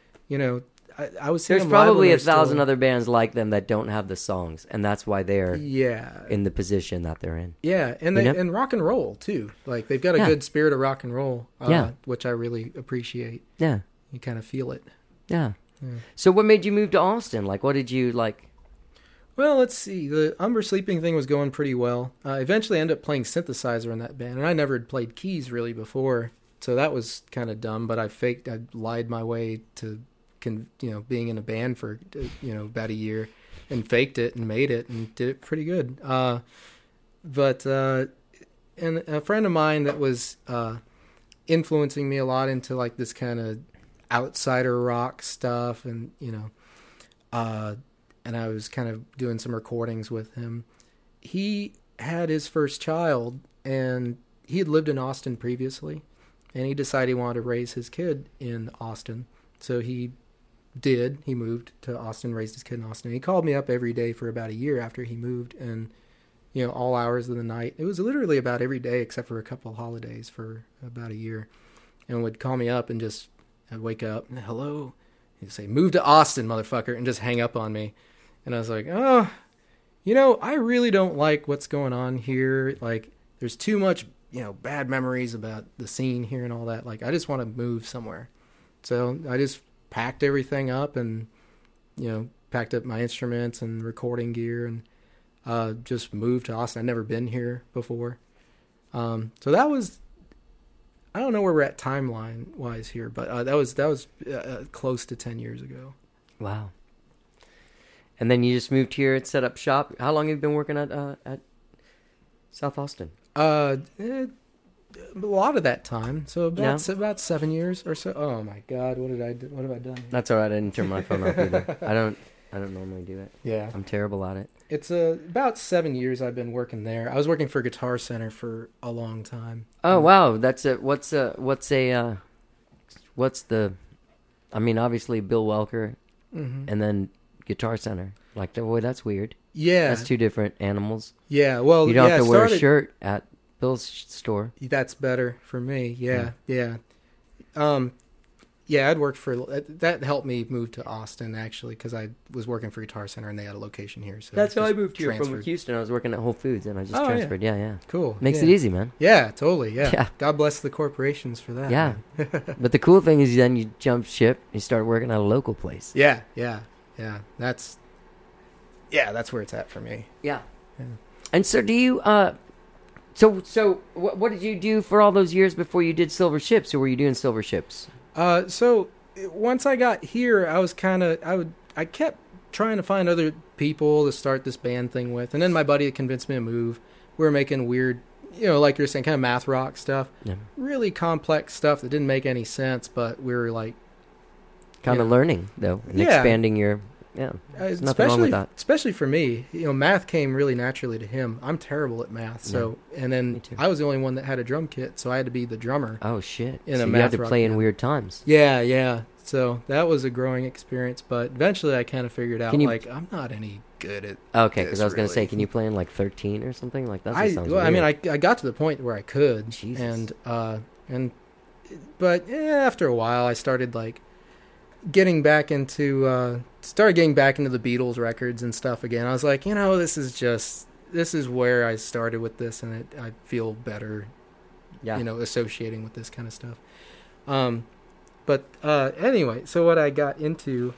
D: I was seeing
A: There's
D: them live when
A: probably
D: they're
A: 1,000
D: still-
A: other bands like them that don't have the songs, and that's why they're
D: Yeah.
A: in the position that they're in.
D: Yeah, and and rock and roll too. Like they've got a good spirit of rock and roll, which I really appreciate.
A: Yeah.
D: You kind of feel it.
A: Yeah. So what made you move to Austin? Like, what did you like?
D: Well, let's see. The Umber Sleeping thing was going pretty well. Eventually, I ended up playing synthesizer in that band, and I never had played keys really before. So that was kind of dumb, but I lied my way to, being in a band for, about a year, and faked it and made it and did it pretty good. And a friend of mine that was influencing me a lot into like this kind of outsider rock stuff, and and I was kind of doing some recordings with him. He had his first child, and he had lived in Austin previously, and he decided he wanted to raise his kid in Austin. So he did. He moved to Austin, raised his kid in Austin. He called me up every day for about a year after he moved, and all hours of the night. It was literally about every day except for a couple of holidays for about a year, and would call me up and just, I'd wake up, and hello, he'd say, "Move to Austin, motherfucker," and just hang up on me. And I was like, I really don't like what's going on here. Like, there's too much, bad memories about the scene here and all that. Like, I just want to move somewhere. So I just packed everything up and, packed up my instruments and recording gear and just moved to Austin. I'd never been here before. So that was, I don't know where we're at timeline wise here, but that was close to 10 years ago.
A: Wow. And then you just moved here and set up shop. How long have you been working at South Austin?
D: A lot of that time. So about 7 years or so. Oh my God, what have I done here?
A: That's all right. I didn't turn my phone off either. I don't normally do it.
D: Yeah,
A: I'm terrible at it.
D: It's about 7 years I've been working there. I was working for Guitar Center for a long time.
A: Oh wow, that's a what's the? I mean, obviously Bill Welker, and then Guitar Center. Like, boy, that's weird.
D: Yeah,
A: that's two different animals.
D: Yeah, well,
A: you don't have to wear a shirt at Bill's store.
D: That's better for me. Yeah. I'd worked for that. Helped me move to Austin actually, because I was working for Guitar Center and they had a location here. So
A: that's how I moved here from Houston. I was working at Whole Foods and I just transferred. Yeah,
D: cool.
A: Makes it easy, man.
D: Yeah, totally. Yeah. God bless the corporations for that.
A: Yeah, but the cool thing is then you jump ship. You start working at a local place.
D: Yeah. That's where it's at for me.
A: Yeah. And so do you? So what did you do for all those years before you did Silver Ships, or were you doing Silver Ships?
D: So once I got here, I kept trying to find other people to start this band thing with, and then my buddy convinced me to move. We were making weird, like you're saying, kind of math rock stuff, really complex stuff that didn't make any sense, but we were like
A: kind of learning though, and expanding your. Yeah, there's nothing wrong with that. Especially
D: for me, math came really naturally to him. I'm terrible at math, so and then I was the only one that had a drum kit, so I had to be the drummer.
A: Oh shit!
D: So
A: you had to play in weird times.
D: Yeah. So that was a growing experience, but eventually I kind of figured out I'm not any good at.
A: Okay, because I was going to say, can you play in like 13 or something like that?
D: Weird. I mean, I got to the point where I could, Jesus. But after a while, I started getting back into the Beatles records and stuff again. I was like, this is where I started with this, and I feel better, associating with this kind of stuff. But anyway, so what I got into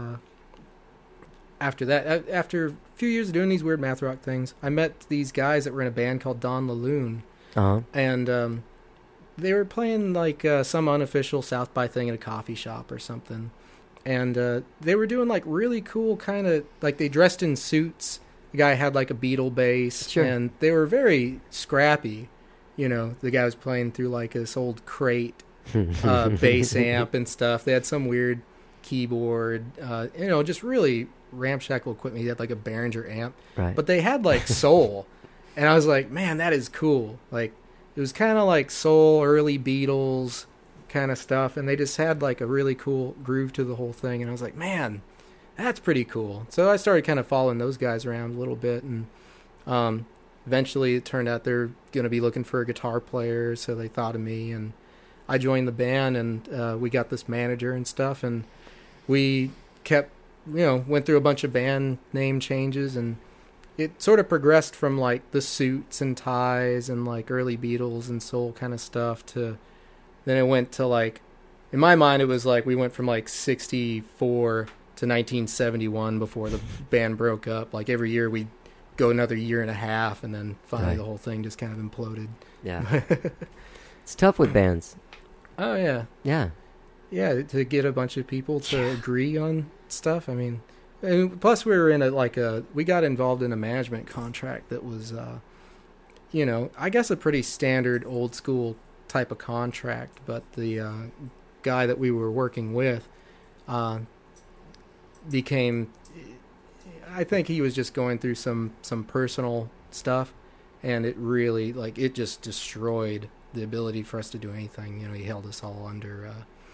D: after that, after a few years of doing these weird math rock things, I met these guys that were in a band called Don LaLune, and they were playing some unofficial South by thing at a coffee shop or something. And they were doing really cool kind of they dressed in suits. The guy had a Beatle bass, and they were very scrappy. The guy was playing through this old crate bass amp and stuff. They had some weird keyboard, just really ramshackle equipment. He had a Behringer amp,
A: right.
D: But they had soul, and I was like, man, that is cool. It was kind of soul, early Beatles kind of stuff, and they just had a really cool groove to the whole thing, and I was like, man, that's pretty cool. So I started kind of following those guys around a little bit, and eventually it turned out they're going to be looking for a guitar player, so they thought of me, and I joined the band, and we got this manager and stuff, and we kept, went through a bunch of band name changes, and it sort of progressed from the suits and ties and early Beatles and soul kind of stuff to then it went to in my mind it was we went from 64 to 1971 before the band broke up. Every year we'd go another year and a half, and then finally the whole thing just kind of imploded.
A: Yeah. It's tough with bands.
D: Oh yeah,
A: Yeah.
D: yeah. To get a bunch of people to agree on stuff. I mean, and plus we were in we got involved in a management contract that was, I guess a pretty standard old school type of contract. But the guy that we were working with became, I think he was just going through some personal stuff, and it really it just destroyed the ability for us to do anything. He held us all under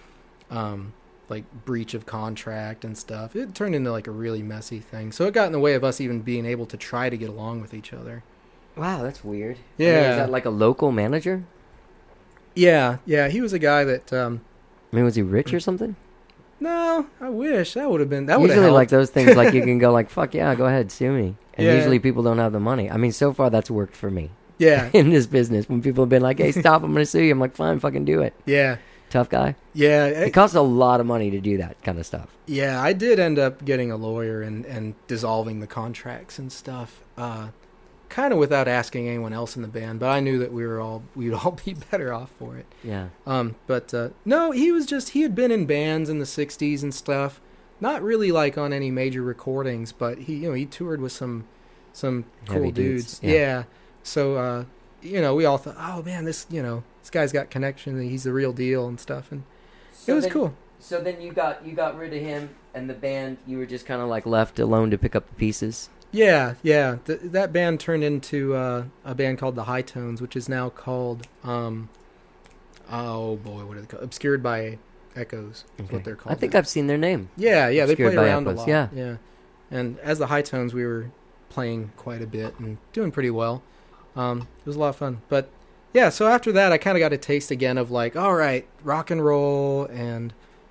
D: breach of contract and stuff. It turned into a really messy thing, so it got in the way of us even being able to try to get along with each other.
A: Wow, that's weird.
D: Yeah.
A: I mean, is that like a local manager?
D: Yeah, he was a guy that
A: Was he rich or something?
D: no, I wish that would have been
A: Usually like those things, you can go fuck yeah, go ahead, sue me. And
D: Yeah.
A: usually people don't have the money. I mean, so far that's worked for me
D: yeah,
A: in this business. When people have been like, hey, stop, I'm going to sue you. I'm like, fine, fucking do it.
D: yeah,
A: Tough guy.
D: yeah.
A: It costs a lot of money to do that kind of stuff.
D: Yeah, I did end up getting a lawyer and dissolving the contracts and stuff, kind of without asking anyone else in the band. But I knew that we'd all be better off for it.
A: Yeah.
D: No, he had been in bands in the '60s and stuff. Not really on any major recordings, but he toured with some cool
A: Heavy
D: dudes.
A: dudes, yeah.
D: Yeah. So we all thought, oh man, this guy's got connection. He's the real deal and stuff, and it was cool.
A: So then you got rid of him and the band. You were just kind of left alone to pick up the pieces.
D: Yeah. That band turned into a band called the High Tones, which is now called, what are they called? Obscured by Echoes is what they're called.
A: I think I've seen their name.
D: Yeah, they
A: Obscured
D: played
A: by
D: around
A: Echoes,
D: a lot. Yeah. And as the High Tones, we were playing quite a bit and doing pretty well. It was a lot of fun. But yeah, so after that, I kind of got a taste again of all right, rock and roll and,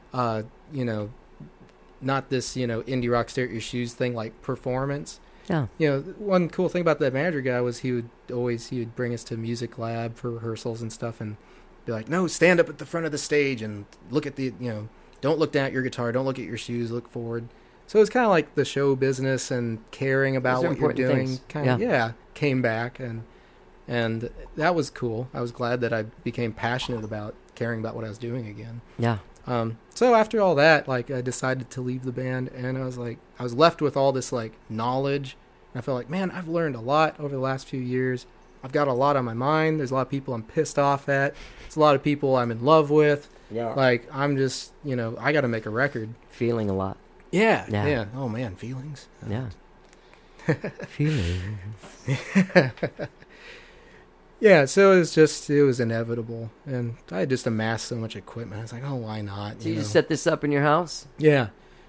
D: not this, indie rock stare at your shoes thing, performance.
A: Yeah.
D: One cool thing about that manager guy was he would bring us to music lab for rehearsals and stuff and be like, no, stand up at the front of the stage and look at don't look down at your guitar, don't look at your shoes, look forward. So it was kind of like the show business and caring about what you're doing came back and that was cool. I was glad that I became passionate about caring about what I was doing again.
A: Yeah.
D: So after all that, I decided to leave the band, and I was left with all this knowledge, and I felt like, man, I've learned a lot over the last few years. I've got a lot on my mind. There's a lot of people I'm pissed off at. There's a lot of people I'm in love with.
A: Yeah.
D: I'm just, I got to make a record.
A: Feeling a lot.
D: Yeah. Oh man, feelings.
A: Yeah. Feelings.
D: Yeah, so it was inevitable, and I had just amassed so much equipment. I was like, oh, why not?
A: So you just set this up in your house?
D: Yeah.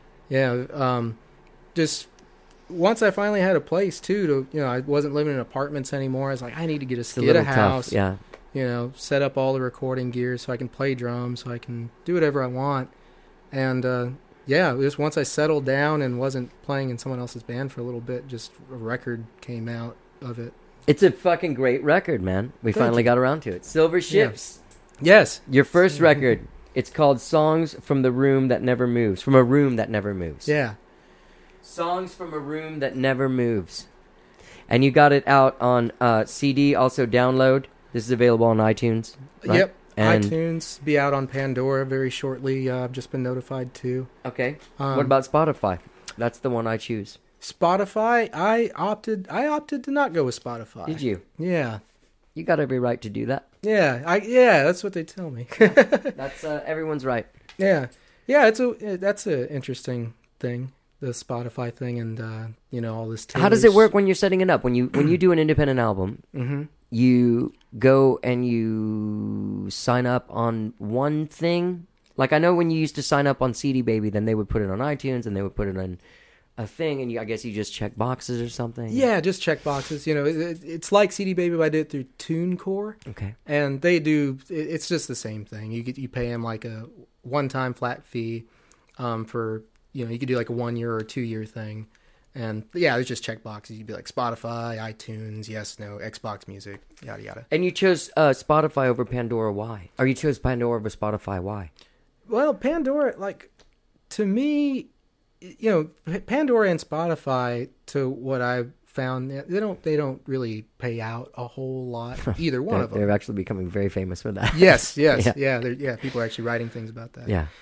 D: Just once I finally had a place too to, I wasn't living in apartments anymore. I was like, I need to get a house.
A: Tough, yeah.
D: Set up all the recording gear so I can play drums, so I can do whatever I want. And just once I settled down and wasn't playing in someone else's band for a little bit, just a record came out of it.
A: It's a fucking great record, man. We finally got around to it. Silver Ships.
D: Yeah. Yes.
A: Your first record. It's called Songs from a Room That Never Moves. From a Room That Never Moves.
D: Yeah.
A: Songs from a Room That Never Moves. And you got it out on CD, also download. This is available on iTunes. Right?
D: Yep.
A: And
D: iTunes, be out on Pandora very shortly. I've just been notified too.
A: Okay. What about Spotify? That's the one I choose.
D: Spotify, I opted to not go with Spotify.
A: Did you?
D: Yeah.
A: You got every right to do that.
D: Yeah, that's what they tell me.
A: That's everyone's right.
D: Yeah, that's an interesting thing, the Spotify thing, and all this.
A: How does it work when you're setting it up? When you do an independent album, you go and you sign up on one thing. I know when you used to sign up on CD Baby, then they would put it on iTunes and they would put it on a thing, and I guess you just check boxes or something.
D: Yeah, just check boxes. It's like CD Baby, but I did it through TuneCore.
A: Okay.
D: And they do. It's just the same thing. You pay them a one-time flat fee, for you could do a 1 year or 2 year thing, and it's just check boxes. You'd be like Spotify, iTunes, yes, no, Xbox Music, yada yada.
A: And you chose Spotify over Pandora. Why? Or you chose Pandora over Spotify. Why?
D: Well, Pandora, to me, Pandora and Spotify, to what I've found they don't really pay out a whole lot, either one of them.
A: They're actually becoming very famous for that.
D: Yes,
A: Yeah.
D: yeah. People are actually writing things about that.
A: Yeah.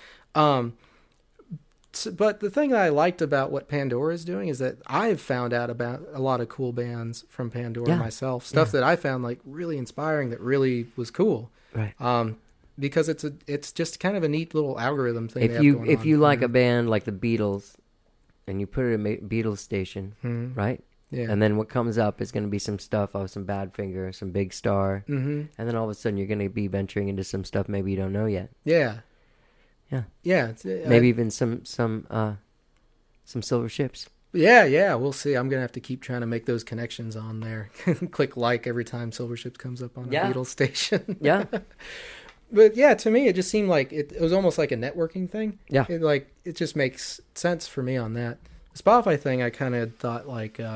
D: But the thing that I liked about what Pandora is doing is that I've found out about a lot of cool bands from Pandora myself. Stuff that I found like really inspiring, that really was cool.
A: Right.
D: Because it's just kind of a neat little algorithm thing.
A: If you like a band like the Beatles, and you put it in a Beatles station, right?
D: Yeah.
A: And then what comes up is going to be some stuff of some Badfinger, some Big Star, and then all of a sudden you're going to be venturing into some stuff maybe you don't know yet.
D: Yeah.
A: Yeah.
D: Yeah.
A: Maybe even some Silver Ships.
D: Yeah. We'll see. I'm gonna have to keep trying to make those connections on there. Click like every time Silver Ships comes up on a Beatles station.
A: Yeah.
D: But yeah, to me, it just seemed like it was almost like a networking thing.
A: Yeah.
D: It just makes sense for me on that. The Spotify thing, I kind of thought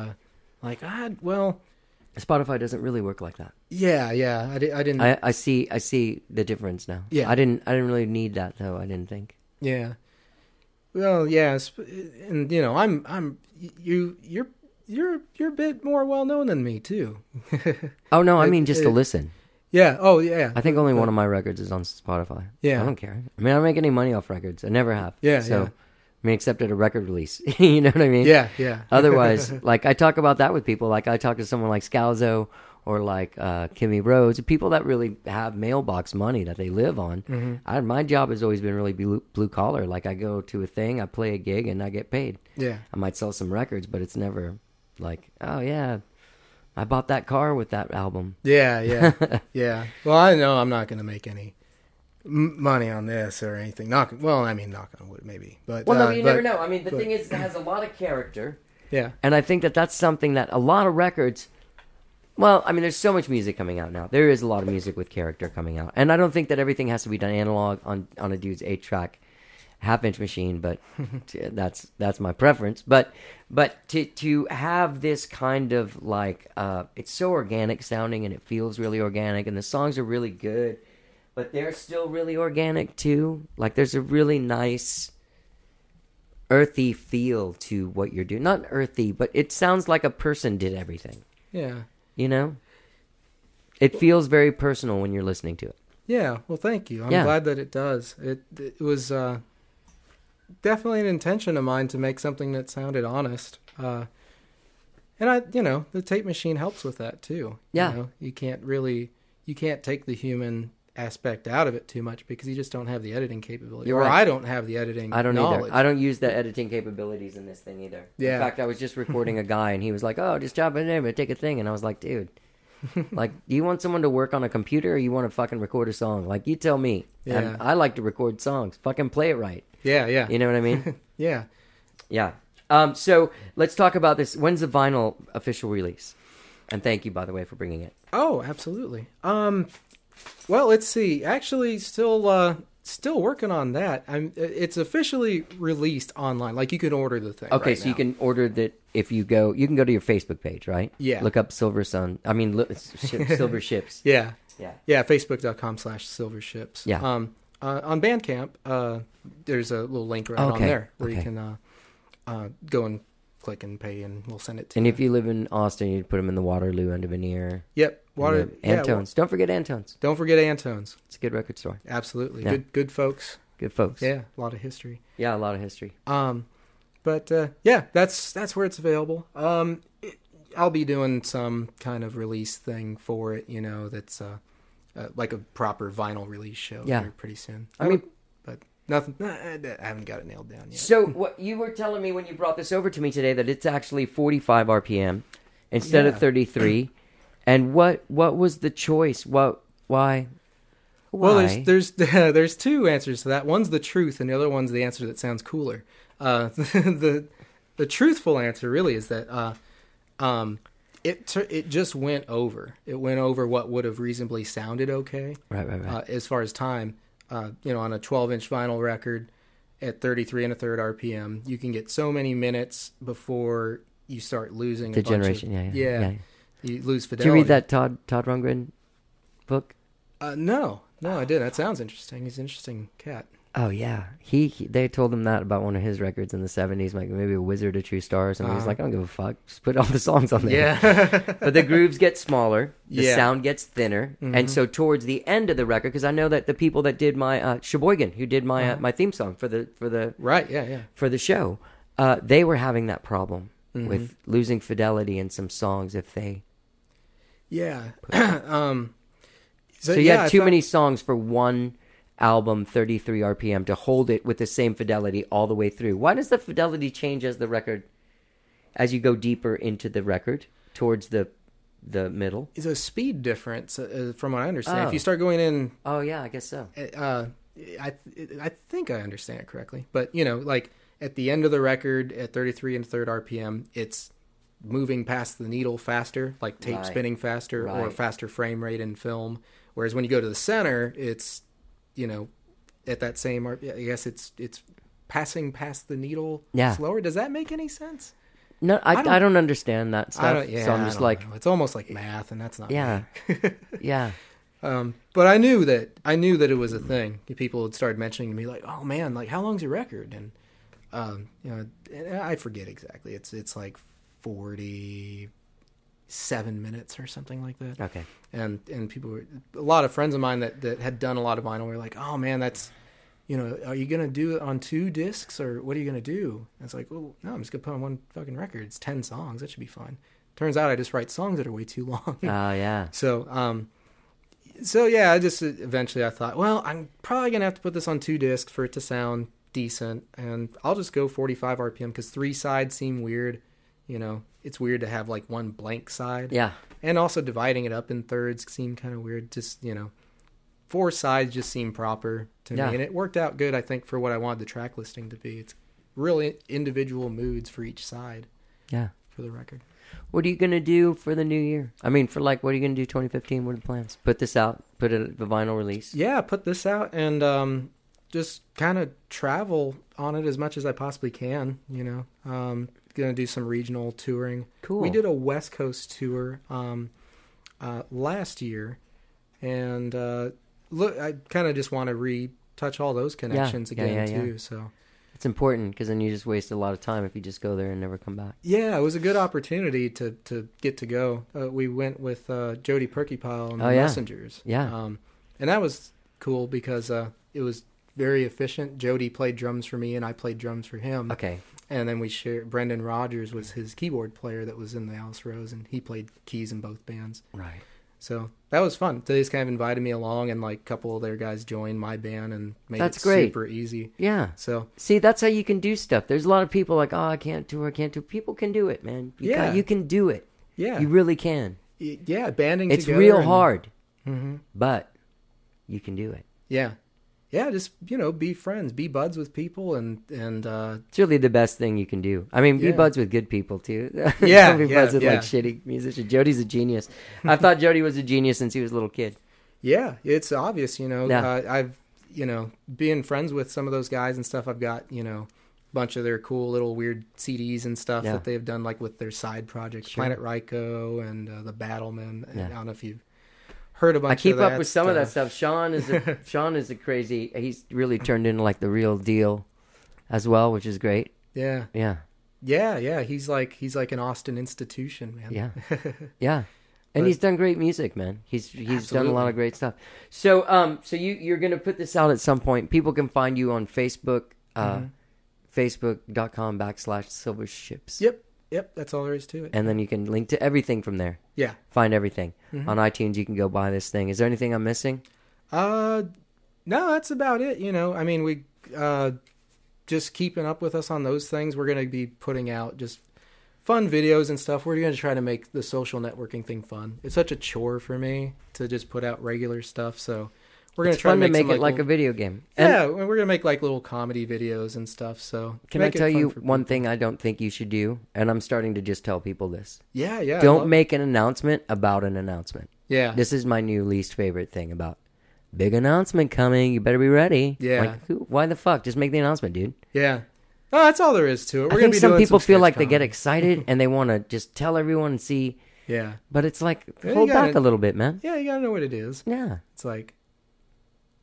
A: Spotify doesn't really work like that.
D: Yeah. I didn't.
A: I see the difference now.
D: Yeah.
A: I didn't really need that though. I didn't think.
D: Yeah. Well, yeah, and you're a bit more well known than me too.
A: Oh no, I mean just to listen.
D: Yeah. Oh yeah.
A: I think only one of my records is on Spotify.
D: Yeah.
A: I don't care. I mean, I don't make any money off records. I never have.
D: Yeah.
A: So,
D: Yeah.
A: I mean, except at a record release. You know what I mean?
D: Yeah.
A: Otherwise, like I talk about that with people. Like I talk to someone like Scalzo or like Kimmy Rhodes, people that really have mailbox money that they live on. My job has always been really blue collar. Like I go to a thing, I play a gig, and I get paid.
D: Yeah.
A: I might sell some records, but it's never like, oh yeah, I bought that car with that album.
D: Yeah. Well, I know I'm not going to make any money on this or anything. Knock on wood, maybe. But
A: well, no, you never know. I mean, the thing is, it has a lot of character.
D: Yeah.
A: And I think that that's something that a lot of records. Well, I mean, there's so much music coming out now. There is a lot of music with character coming out, and I don't think that everything has to be done analog on a dude's 8-track half-inch machine. But that's my preference. But to have this kind of like it's so organic sounding, and it feels really organic, and the songs are really good. But they're still really organic, too. Like, there's a really nice, earthy feel to what you're doing. Not earthy, but it sounds like a person did everything.
D: Yeah.
A: You know? It feels very personal when you're listening to it.
D: Yeah. Well, thank you. I'm glad that it does. It was definitely an intention of mine to make something that sounded honest. And the tape machine helps with that, too.
A: Yeah.
D: You can't take the human aspect out of it too much because you just don't have the editing capability.
A: You're right.
D: I don't have the editing
A: I don't
D: knowledge.
A: either. I don't use the editing capabilities in this thing either.
D: Yeah.
A: In fact, I was just recording a guy, and he was like, oh, just drop it in, take a thing. And I was like, dude, like, do you want someone to work on a computer, or you want to fucking record a song? Like, you tell me.
D: Yeah.
A: And I like to record songs. Fucking play it right.
D: Yeah.
A: You know what I mean?
D: Yeah.
A: Yeah. So let's talk about this. When's the vinyl official release? And thank you, by the way, for bringing it.
D: Oh, absolutely. Well, let's see. Actually, still working on that. It's officially released online. Like you can order the thing.
A: Okay,
D: right
A: so
D: now.
A: you can order that if you go. You can go to your Facebook page, right?
D: Yeah.
A: Look up Silver Sun. I mean, Silver Ships.
D: Yeah.
A: Yeah.
D: Yeah. Facebook.com/silverships.
A: Yeah.
D: On Bandcamp, there's a little link right on there where you can go and click and pay, and we'll send it to you.
A: And if you live in Austin, you put them in the Waterloo end of veneer.
D: Yep.
A: Antones. Don't forget Antones.
D: Don't forget Antones.
A: It's a good record store.
D: Absolutely.
A: Yeah.
D: Good folks.
A: Good folks.
D: Yeah. A lot of history.
A: Yeah, a lot of history.
D: But that's where it's available. I'll be doing some kind of release thing for it, that's like a proper vinyl release show here pretty soon. But nothing. I haven't got it nailed down yet.
A: So what you were telling me when you brought this over to me today, that it's actually 45 RPM instead of 33. And what was the choice? Why?
D: Well, there's two answers to that. One's the truth, and the other one's the answer that sounds cooler. The truthful answer really is that it just went over. It went over what would have reasonably sounded okay.
A: Right.
D: As far as time, on a 12-inch vinyl record at 33 1/3 RPM, you can get so many minutes before you start losing
A: Degeneration. Yeah.
D: You lose
A: Did
D: fidelity.
A: you read that Todd Rundgren book?
D: No, I didn't. That sounds interesting. He's an interesting cat.
A: Oh yeah, they told him that about one of his records in the 70s, like maybe a Wizard of True Stars, and he was like, I don't give a fuck, just put all the songs on there.
D: Yeah.
A: But the grooves get smaller, the
D: Yeah.
A: sound gets thinner, and so towards the end of the record, because I know that the people that did my Sheboygan, who did my my theme song for the
D: Right. Yeah.
A: for the show, they were having that problem with losing fidelity in some songs if they.
D: Yeah.
A: So you had too many songs for one album, 33 RPM, to hold it with the same fidelity all the way through. Why does the fidelity change as you go deeper into the record towards the middle?
D: It's a speed difference, from what I understand.
A: Oh.
D: If you start going in,
A: Oh yeah, I guess so.
D: I think I understand it correctly. But like at the end of the record at 33 and third RPM, it's moving past the needle faster, like tape
A: Right.
D: spinning faster, or
A: Right.
D: faster frame rate in film. Whereas when you go to the center, it's at that same, I guess it's passing past the needle
A: Yeah.
D: slower. Does that make any sense?
A: No, I don't understand that
D: I
A: stuff.
D: don't,
A: so I'm just like,
D: know. It's almost like math, and that's not
A: yeah, yeah.
D: But I knew that it was a thing. People had started mentioning to me like, "Oh man, like how long's your record?" And and I forget exactly. It's like 47 minutes or something like that.
A: Okay.
D: And people were, a lot of friends of mine that had done a lot of vinyl were like, "Oh man, that's are you gonna do it on 2 discs or what are you gonna do?" And it's like, "Well, no, I'm just gonna put on one fucking record. It's 10 songs. That should be fine." Turns out I just write songs that are way too long.
A: Oh yeah.
D: So yeah, I just eventually I thought, well, I'm probably gonna have to put this on 2 discs for it to sound decent, and I'll just go 45 RPM because 3 sides seem weird. It's weird to have like one blank side.
A: Yeah.
D: And also dividing it up in thirds seemed kind of weird. Just 4 sides just seemed proper to
A: Yeah.
D: me, and it worked out good. I think for what I wanted the track listing to be, it's really individual moods for each side.
A: Yeah.
D: For the record.
A: What are you going to do for the new year? I mean, what are you going to do 2015? What are the plans? Put this out, put it the vinyl release.
D: Yeah, put this out and just kind of travel on it as much as I possibly can, going to do some regional touring.
A: Cool.
D: We did a West Coast tour last year, and look, I kind of just want to retouch all those connections again too, so...
A: It's important because then you just waste a lot of time if you just go there and never come back.
D: Yeah, it was a good opportunity to get to go. We went with Jody Perkypile and the
A: yeah.
D: Messengers.
A: Yeah.
D: And that was cool because it was very efficient. Jody played drums for me and I played drums for him.
A: Okay.
D: And then we shared. Brendan Rogers was his keyboard player that was in the Alice Rose, and he played keys in both bands.
A: Right.
D: So that was fun. They just kind of invited me along, and like a couple of their guys joined my band and made
A: That's
D: it
A: great.
D: super easy.
A: Yeah.
D: So
A: see, that's how you can do stuff. There's a lot of people like, oh, I can't tour. People can do it, man. You can do it.
D: yeah,
A: You really can.
D: yeah, banding.
A: It's
D: together
A: real
D: and-
A: hard,
D: Mhm.
A: but you can do it.
D: Yeah. Yeah, just, be friends, be buds with people, and
A: It's really the best thing you can do. I mean, be
D: Yeah.
A: buds with good people, too.
D: Yeah,
A: Don't be
D: yeah,
A: buds with,
D: yeah.
A: like, shitty musicians. Jody's a genius. I thought Jody was a genius since he was a little kid.
D: yeah, it's obvious,
A: Yeah.
D: I've, being friends with some of those guys and stuff, I've got, a bunch of their cool little weird CDs and stuff
A: Yeah.
D: that they've done, like with their side projects,
A: Sure.
D: Planet Ryko and the Battlemen. And
A: Yeah.
D: I don't know if you've heard a bunch
A: I
D: of
A: keep
D: that
A: up with some of that stuff. Sean is a crazy. He's really turned into like the real deal, as well, which is great.
D: Yeah.
A: Yeah,
D: Yeah. He's like an Austin institution, man.
A: yeah, yeah. And
D: But-
A: he's done great music, man. He's done a lot
D: Absolutely.
A: of great stuff. So you're gonna put this out at some point. People can find you on Facebook, facebook.com/silverships.
D: Yep. That's all there is to it.
A: And then you can link to everything from there.
D: Yeah.
A: Find everything
D: Mm-hmm.
A: on iTunes. You can go buy this thing. Is there anything I'm missing?
D: No, that's about it. I mean, we just keeping up with us on those things. We're going to be putting out just fun videos and stuff. We're going to try to make the social networking thing fun. It's such a chore for me to just put out regular stuff. So we're going
A: It's
D: to try
A: fun
D: to
A: to make
D: some,
A: it like a
D: little,
A: video game. And
D: yeah, we're going to make like little comedy videos and stuff. So
A: can I
D: make it
A: tell
D: fun
A: you
D: for
A: one
D: people.
A: thing I don't think you should do? And I'm starting to just tell people this.
D: Yeah. I
A: Don't
D: love-
A: make an announcement about an announcement.
D: Yeah.
A: This is my new least favorite thing about big announcement coming. You better be ready.
D: Yeah.
A: Like, why the fuck? Just make the announcement, dude.
D: Yeah. No, that's all there is to it. We're
A: I
D: going
A: think
D: to be
A: some
D: doing
A: people feel
D: sketch
A: like they get
D: comedy.
A: excited and they want to just tell everyone and see.
D: Yeah.
A: But it's like,
D: Yeah, you
A: hold back
D: gotta-
A: a little bit, man.
D: Yeah, you got to know what it is.
A: Yeah.
D: It's like,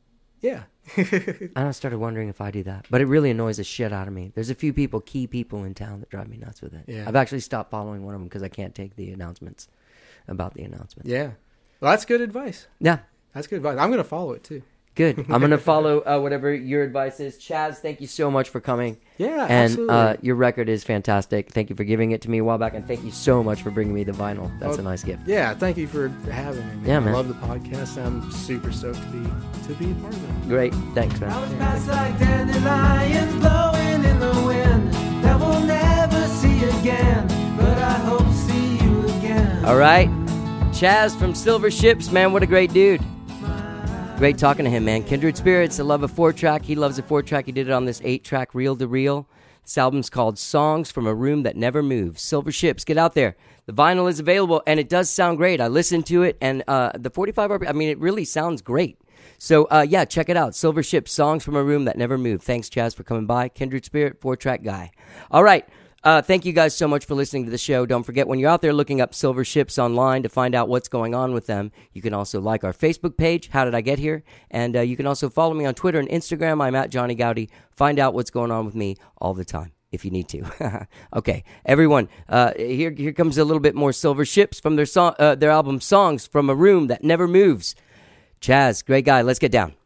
D: Yeah.
A: I started wondering if I do that, but it really annoys the shit out of me. There's a few key people in town that drive me nuts with it.
D: Yeah.
A: I've actually stopped following one of them because I can't take the announcements about the announcements.
D: Yeah. Well, that's good advice.
A: Yeah.
D: That's good advice. I'm going to follow it too.
A: Good. I'm going to follow whatever your advice is. Chaz, thank you so much for coming.
D: Yeah,
A: and,
D: absolutely.
A: your record is fantastic. Thank you for giving it to me a while back, and thank you so much for bringing me the vinyl. That's a nice gift.
D: Yeah, thank you for having me. Man.
A: Yeah, man.
D: I love the podcast. I'm super stoked to be a part of it.
A: Great. Thanks,
B: I was
A: man.
B: past like dandelions blowing in the wind that we'll never see again, but I hope see you again.
A: All right. Chaz from Silver Ships, man, what a great dude. Great talking to him, man. Kindred Spirits, I love a 4-track. He loves a 4-track. He did it on this 8-track reel-to-reel. This album's called Songs from a Room That Never Moves. Silver Ships, get out there. The vinyl is available, and it does sound great. I listened to it, and the 45 RPM, I mean, it really sounds great. So, yeah, check it out. Silver Ships, Songs from a Room That Never Moved. Thanks, Chaz, for coming by. Kindred Spirit, 4-track guy. All right. Thank you guys so much for listening to the show. Don't forget, when you're out there looking up Silver Ships online to find out what's going on with them, you can also like our Facebook page, How Did I Get Here? And you can also follow me on Twitter and Instagram. I'm at Johnny Gowdy. Find out what's going on with me all the time, if you need to. Okay, everyone, here comes a little bit more Silver Ships from their album Songs from a Room That Never Moves. Chaz, great guy. Let's get down.